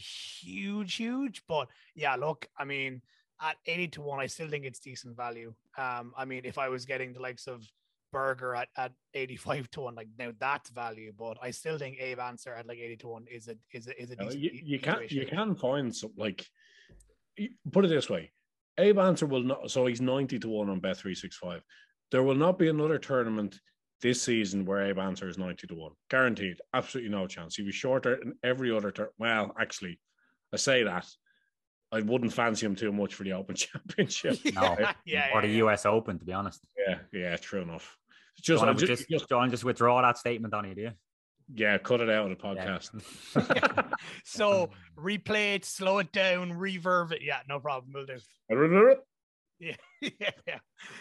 huge, huge, but yeah, look, I mean, at eighty to one, I still think it's decent value. Um, I mean, if I was getting the likes of Berger at, at eighty-five to one, like now that's value, but I still think Abe Ancer at like eighty to one is a is a is a decent. You, you can't you can find some like put it this way, Abe Ancer will not. So he's ninety to one on Bet three sixty-five. There will not be another tournament this season where Abe Ancer is ninety to one. Guaranteed. Absolutely no chance. He was shorter in every other turn. Well, actually, I say that. I wouldn't fancy him too much for the Open Championship. No. yeah, yeah, or the yeah. U S Open, to be honest. Yeah, yeah, true enough. Just, John, just, just, just, John, just withdraw that statement on you, do you? Yeah, cut it out of the podcast. Yeah. So replay it, slow it down, reverb it. Yeah, no problem. We'll do. Yeah, yeah, yeah.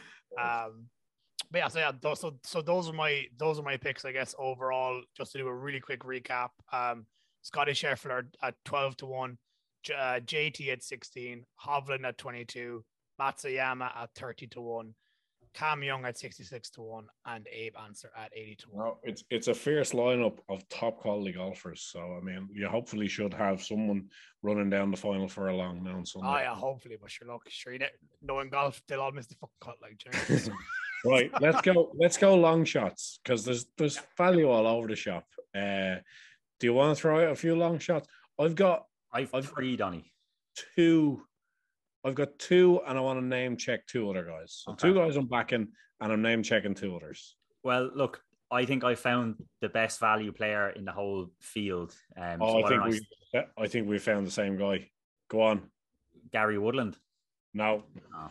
Um, but yeah, so yeah, those, so so those are my those are my picks, I guess, overall. Just to do a really quick recap. Um, Scotty Scheffler at twelve to one, uh, J T at sixteen, Hovland at twenty-two, Matsuyama at thirty to one, Cam Young at sixty-six to one, and Abe Ancer at eighty to one. No, it's it's a fierce lineup of top quality golfers. So I mean, you hopefully should have someone running down the final for a long now on Sunday. Oh yeah, hopefully, but sure, look, sure, you know, knowing golf, they'll all miss the fucking cut, like. You know? Right, let's go. Let's go long shots because there's there's value all over the shop. Uh, do you want to throw out a few long shots? I've got I've, I've three, Donny. Two. I've got two, and I want to name check two other guys. So Okay. two guys I'm backing, and I'm name checking two others. Well, look, I think I found the best value player in the whole field. Um, Oh, so I why think don't we. I think we found the same guy. Go on. Gary Woodland. No. Oh.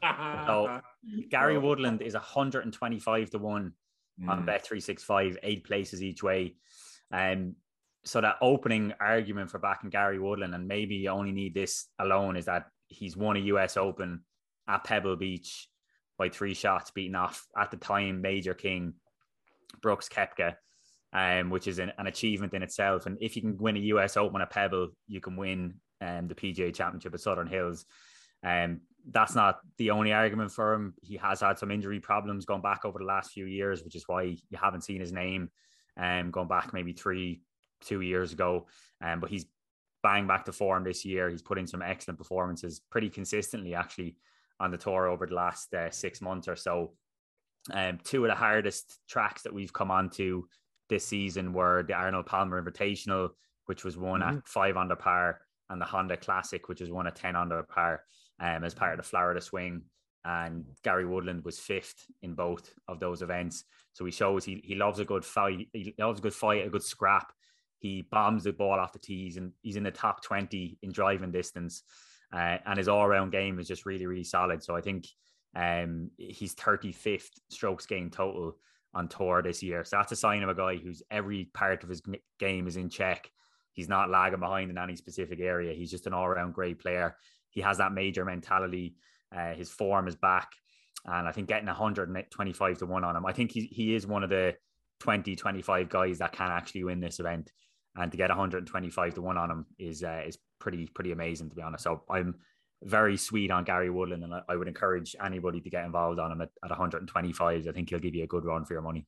So Gary Woodland is one hundred twenty-five to one on Mm. Bet three sixty-five, eight places each way. Um, so that opening argument for backing Gary Woodland, and maybe you only need this alone, is that he's won a U S Open at Pebble Beach by three shots, beating off at the time Major King Brooks Koepka, um, which is an, an achievement in itself. And if you can win a U S Open at Pebble, you can win um, the P G A Championship at Southern Hills. Um, that's not the only argument for him. He has had some injury problems going back over the last few years, which is why you haven't seen his name um, going back maybe three, two years ago. Um, but he's bang back to form this year. He's put in some excellent performances pretty consistently, actually, on the tour over the last uh, six months or so. Um, two of the hardest tracks that we've come onto this season were the Arnold Palmer Invitational, which was won mm-hmm. at five under par, and the Honda Classic, which was won at ten under par. Um, as part of the Florida Swing, and Gary Woodland was fifth in both of those events. So he shows he he loves a good fight. He loves a good fight, a good scrap. He bombs the ball off the tees, and he's in the top twenty in driving distance. Uh, and his all-round game is just really, really solid. So I think um, he's thirty-fifth strokes gained total on tour this year. So that's a sign of a guy who's every part of his game is in check. He's not lagging behind in any specific area. He's just an all-round great player. He has that major mentality. Uh, his form is back. And I think getting one hundred twenty-five to one on him, I think he, he is one of the twenty, twenty-five guys that can actually win this event. And to get one hundred twenty-five to one on him is uh, is pretty, pretty amazing, to be honest. So I'm very sweet on Gary Woodland, and I, I would encourage anybody to get involved on him at, at one hundred twenty-five. I think he'll give you a good run for your money.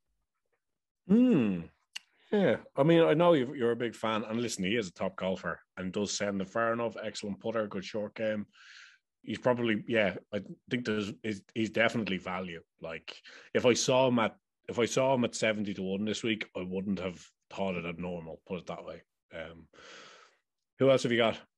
Hmm. Yeah, I mean, I know you're a big fan, and listen, he is a top golfer and does send it far enough. Excellent putter, good short game. He's probably, yeah, I think there's he's, he's definitely value. Like if I saw him at if I saw him at seventy to one this week, I wouldn't have thought it abnormal. Put it that way. Um, who else have you got?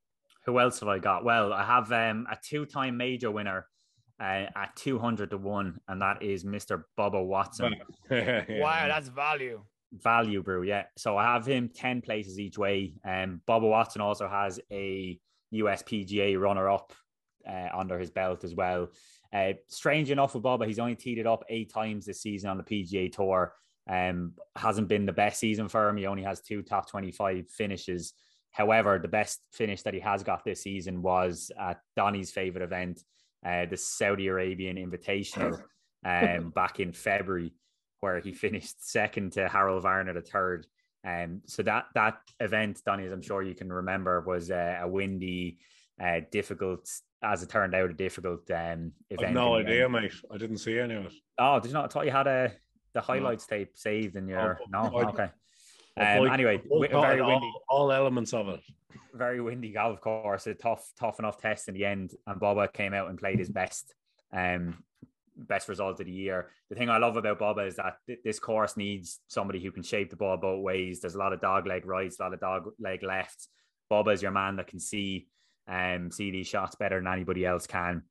Who else have I got? Well, I have um, a two-time major winner uh, at two hundred to one, and that is Mister Bubba Watson. yeah. Wow, that's value. Value, brew, yeah. So I have him ten places each way. Um, Bubba Watson also has a U S P G A runner-up uh, under his belt as well. Uh, strange enough with Bubba, he's only teed it up eight times this season on the P G A Tour. Um, hasn't been the best season for him. He only has two top twenty-five finishes. However, the best finish that he has got this season was at Donny's favorite event, uh, the Saudi Arabian Invitational, um, back in February, where he finished second to Harold Varner the third. Um, so that that event, Donny, as I'm sure you can remember, was uh, a windy, uh, difficult, as it turned out, a difficult um, event. I've no idea, mate. I didn't see any of it. Oh, did you not? I thought you had a the highlights no. tape saved in your. Oh, no, I, okay. Um, like, anyway, all, very windy. All, all elements of it. Very windy golf course. A tough, tough enough test in the end, and Bubba came out and played his best. Um, best result of the year. The thing I love about Bubba is that th- this course needs somebody who can shape the ball both ways. There's a lot of dog leg rights, a lot of dog leg lefts. Bubba is your man that can see um see these shots better than anybody else can.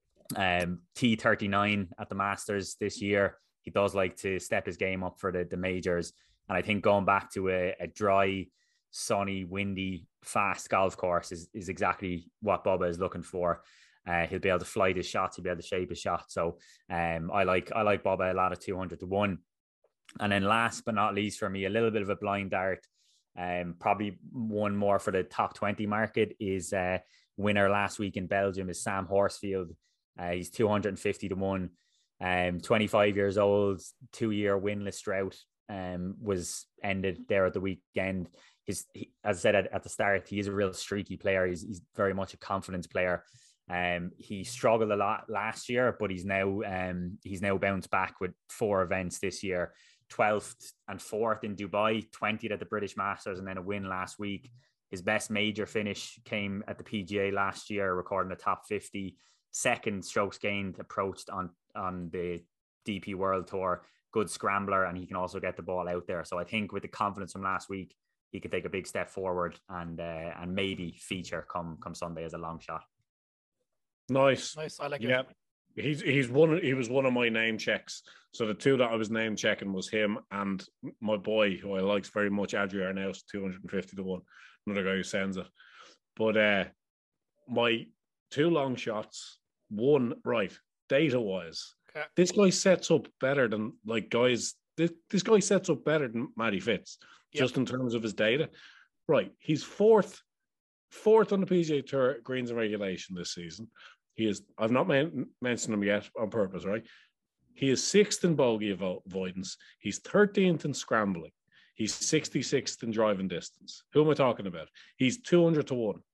Um, T thirty-nine at the Masters this year. He does like to step his game up for the, the majors. And I think going back to a, a dry, sunny, windy, fast golf course is, is exactly what Bubba is looking for. Uh, he'll be able to flight his shots. He'll be able to shape his shot. So um, I like I like Bubba a lot at two hundred to one. And then last but not least for me, a little bit of a blind dart. Um, probably one more for the top twenty market is uh, winner last week in Belgium is Sam Horsfield. Uh, he's two hundred fifty to one. Um, twenty-five years old, two-year winless drought. Um, was ended there at the weekend. His, he, as I said at, at the start, he is a real streaky player. He's, he's very much a confidence player. Um, he struggled a lot last year, but he's now um, he's now bounced back with four events this year: twelfth and fourth in Dubai, twentieth at the British Masters, and then a win last week. His best major finish came at the P G A last year, recording the top fifty. Second strokes gained approached on on the D P World Tour. Good scrambler, and he can also get the ball out there. So I think with the confidence from last week, he could take a big step forward and uh, and maybe feature come come Sunday as a long shot. Nice, nice. I like yeah. it. He's he's one. He was one of my name checks. So the two that I was name checking was him and my boy, who I likes very much, Adrian Arnaus, two hundred fifty to one. Another guy who sends it. But uh, my two long shots. One right data wise. Okay. This guy sets up better than like guys. This, this guy sets up better than Matty Fitz, yep. just in terms of his data. Right, he's fourth, fourth on the P G A Tour greens and regulation this season. He is. I've not man, mentioned him yet on purpose. Right, he is sixth in bogey avoidance. He's thirteenth in scrambling. He's sixty-sixth in driving distance. Who am I talking about? He's two hundred to one.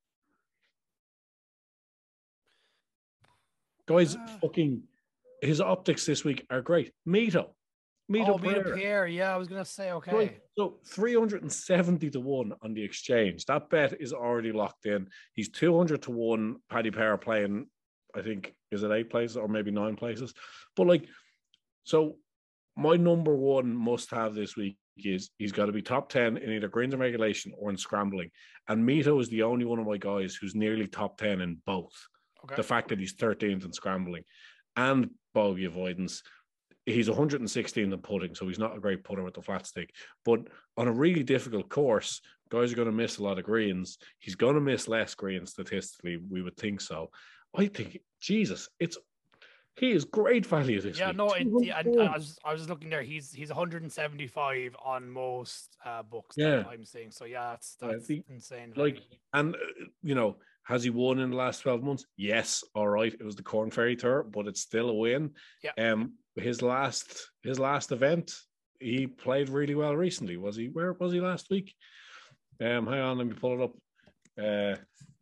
Guys, uh, fucking, his optics this week are great. Mito. Mito oh, Mito Pierre. Yeah, I was going to say, okay. Right. So three hundred seventy to one on the exchange. That bet is already locked in. He's two hundred to one. Paddy Power playing, I think, is it eight places or maybe nine places? But like, so my number one must have this week is he's got to be top ten in either greens and regulation or in scrambling. And Mito is the only one of my guys who's nearly top ten in both. Okay. The fact that he's thirteenth in scrambling and bogey avoidance, he's one hundred sixteen in putting, so he's not a great putter with the flat stick. But on a really difficult course, guys are going to miss a lot of greens. He's going to miss less greens statistically, we would think so. I think, Jesus, it's he is great value this yeah, week. No, it, yeah, I, I was I was looking there. He's he's one hundred seventy-five on most uh, books. Yeah, that I'm seeing. So yeah, that's that's yeah, the, insane. Like, and uh, you know, Has he won in the last twelve months? Yes. All right. It was the Corn Ferry Tour, but it's still a win. Yeah. Um, his last his last event, he played really well recently. Was he? Where was he last week? Um, hang on, let me pull it up. Uh,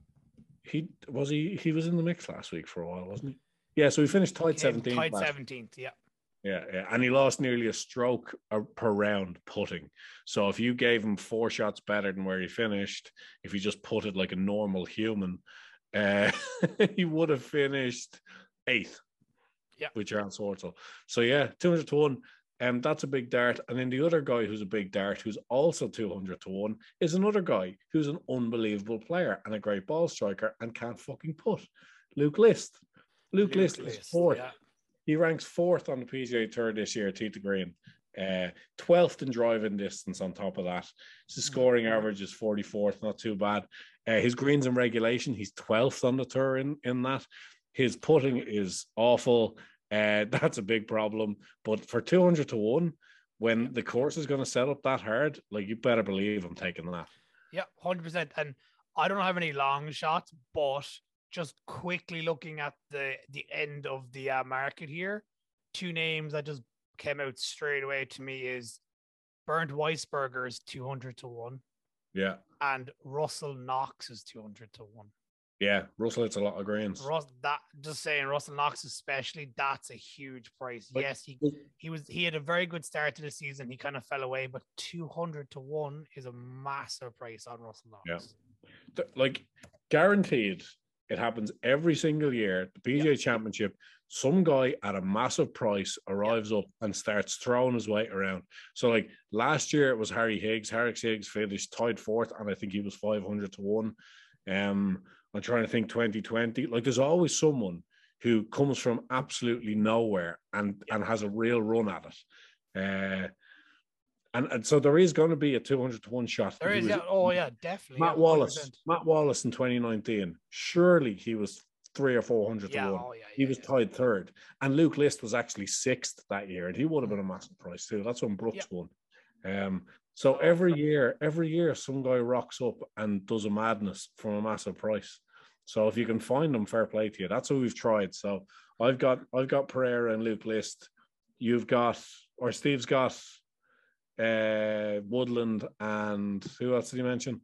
he was he he was in the mix last week for a while, wasn't he? Yeah. So he finished tied seventeenth. Tied seventeenth. Yeah. Yeah, yeah, and he lost nearly a stroke per round putting. So if you gave him four shots better than where he finished, if he just putted like a normal human, uh, he would have finished eighth. Yeah, with Charles Schwartzel. So yeah, two hundred to one. And um, that's a big dart. And then the other guy who's a big dart, who's also two hundred to one, is another guy who's an unbelievable player and a great ball striker and can't fucking put. Luke List. Luke, Luke List, List is fourth. Yeah. He ranks fourth on the P G A Tour this year, Tee to Green. Uh, twelfth in driving distance on top of that. His scoring average is forty-fourth, not too bad. Uh, his greens in regulation, he's twelfth on the tour in, in that. His putting is awful. Uh, that's a big problem. But for two hundred to one, when the course is going to set up that hard, like you better believe I'm taking that. Yeah, one hundred percent. And I don't have any long shots, but just quickly looking at the the end of the uh, market here, two names that just came out straight away to me is Bernd Weisberger is two hundred to one. Yeah. And Russell Knox is two hundred to one. Yeah, Russell hits a lot of greens. Russ, that just saying Russell Knox especially, that's a huge price. But, yes, he he was he had a very good start to the season. He kind of fell away, but two hundred to one is a massive price on Russell Knox. Yeah. Like guaranteed. It happens every single year. The P G A yep. Championship, some guy at a massive price arrives yep. up and starts throwing his weight around. So, like last year, it was Harry Higgs. Harry Higgs finished tied fourth, and I think he was five hundred to one. Um, I'm trying to think twenty twenty. Like, there's always someone who comes from absolutely nowhere and, yep. and has a real run at it. Uh, And, and so there is going to be a two hundred to one shot. There is, yeah. Oh, yeah, definitely. Matt yeah, Wallace. Matt Wallace in twenty nineteen. Surely he was three or four hundred yeah, to one. Oh, yeah, yeah, he was yeah. tied third. And Luke List was actually sixth that year. And he would have been a massive price too. That's when Brooks yeah. won. Um, so every year, every year, some guy rocks up and does a madness from a massive price. So if you can find them, fair play to you. That's what we've tried. So I've got I've got Pereira and Luke List. You've got, or Steve's got Uh, Woodland and who else did you mention?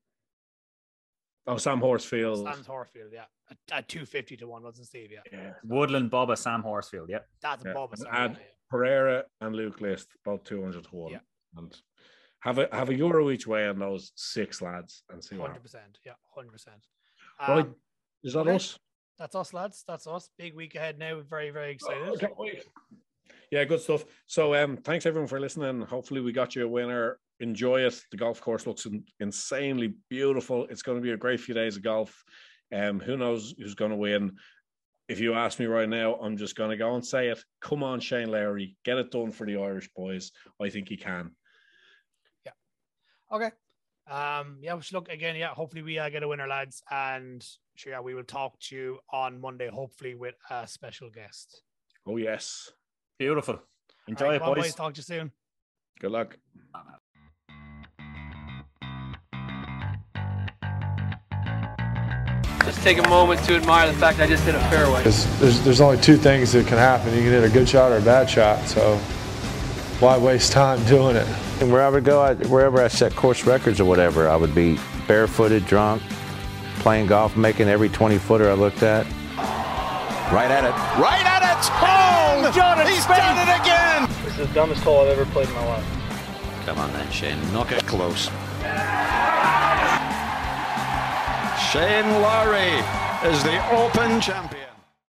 Oh, Sam Horsfield. Sam Horsfield, yeah. At, at two fifty to one, wasn't Steve? Yeah. yeah. Woodland, Bubba, Sam Horsfield, yeah. That's yeah. Bubba. Sam, and yeah. Pereira and Luke List, both two hundred to one. Yeah. And have a have a euro each way on those six lads and see what one hundred percent, yeah, one hundred percent. Um, right. Is that okay. us? That's us, lads. That's us. Big week ahead now. Very, very excited. Oh, I can't wait. Yeah, good stuff. So um, thanks everyone for listening. Hopefully we got you a winner. Enjoy it. The golf course looks in, insanely beautiful. It's going to be a great few days of golf. Um, who knows who's going to win? If you ask me right now, I'm just going to go and say it. Come on, Shane Lowry. Get it done for the Irish boys. I think he can. Yeah. Okay. Um, yeah, we should look again. Yeah, hopefully we uh, get a winner, lads. And sure, yeah, we will talk to you on Monday, hopefully with a special guest. Oh, yes. Beautiful. Enjoy right, it, on, boys. boys. Talk to you soon. Good luck. Just take a moment to admire the fact I just hit a fairway. There's, there's only two things that can happen. You can hit a good shot or a bad shot, so why waste time doing it? And where I would go, I, wherever I set course records or whatever, I would be barefooted, drunk, playing golf, making every twenty footer I looked at. Right at it. Right at it! Oh! Done He's Spain. done it again! This is the dumbest hole I've ever played in my life. Come on then, Shane. Knock it close. Shane Lowry is the Open champion.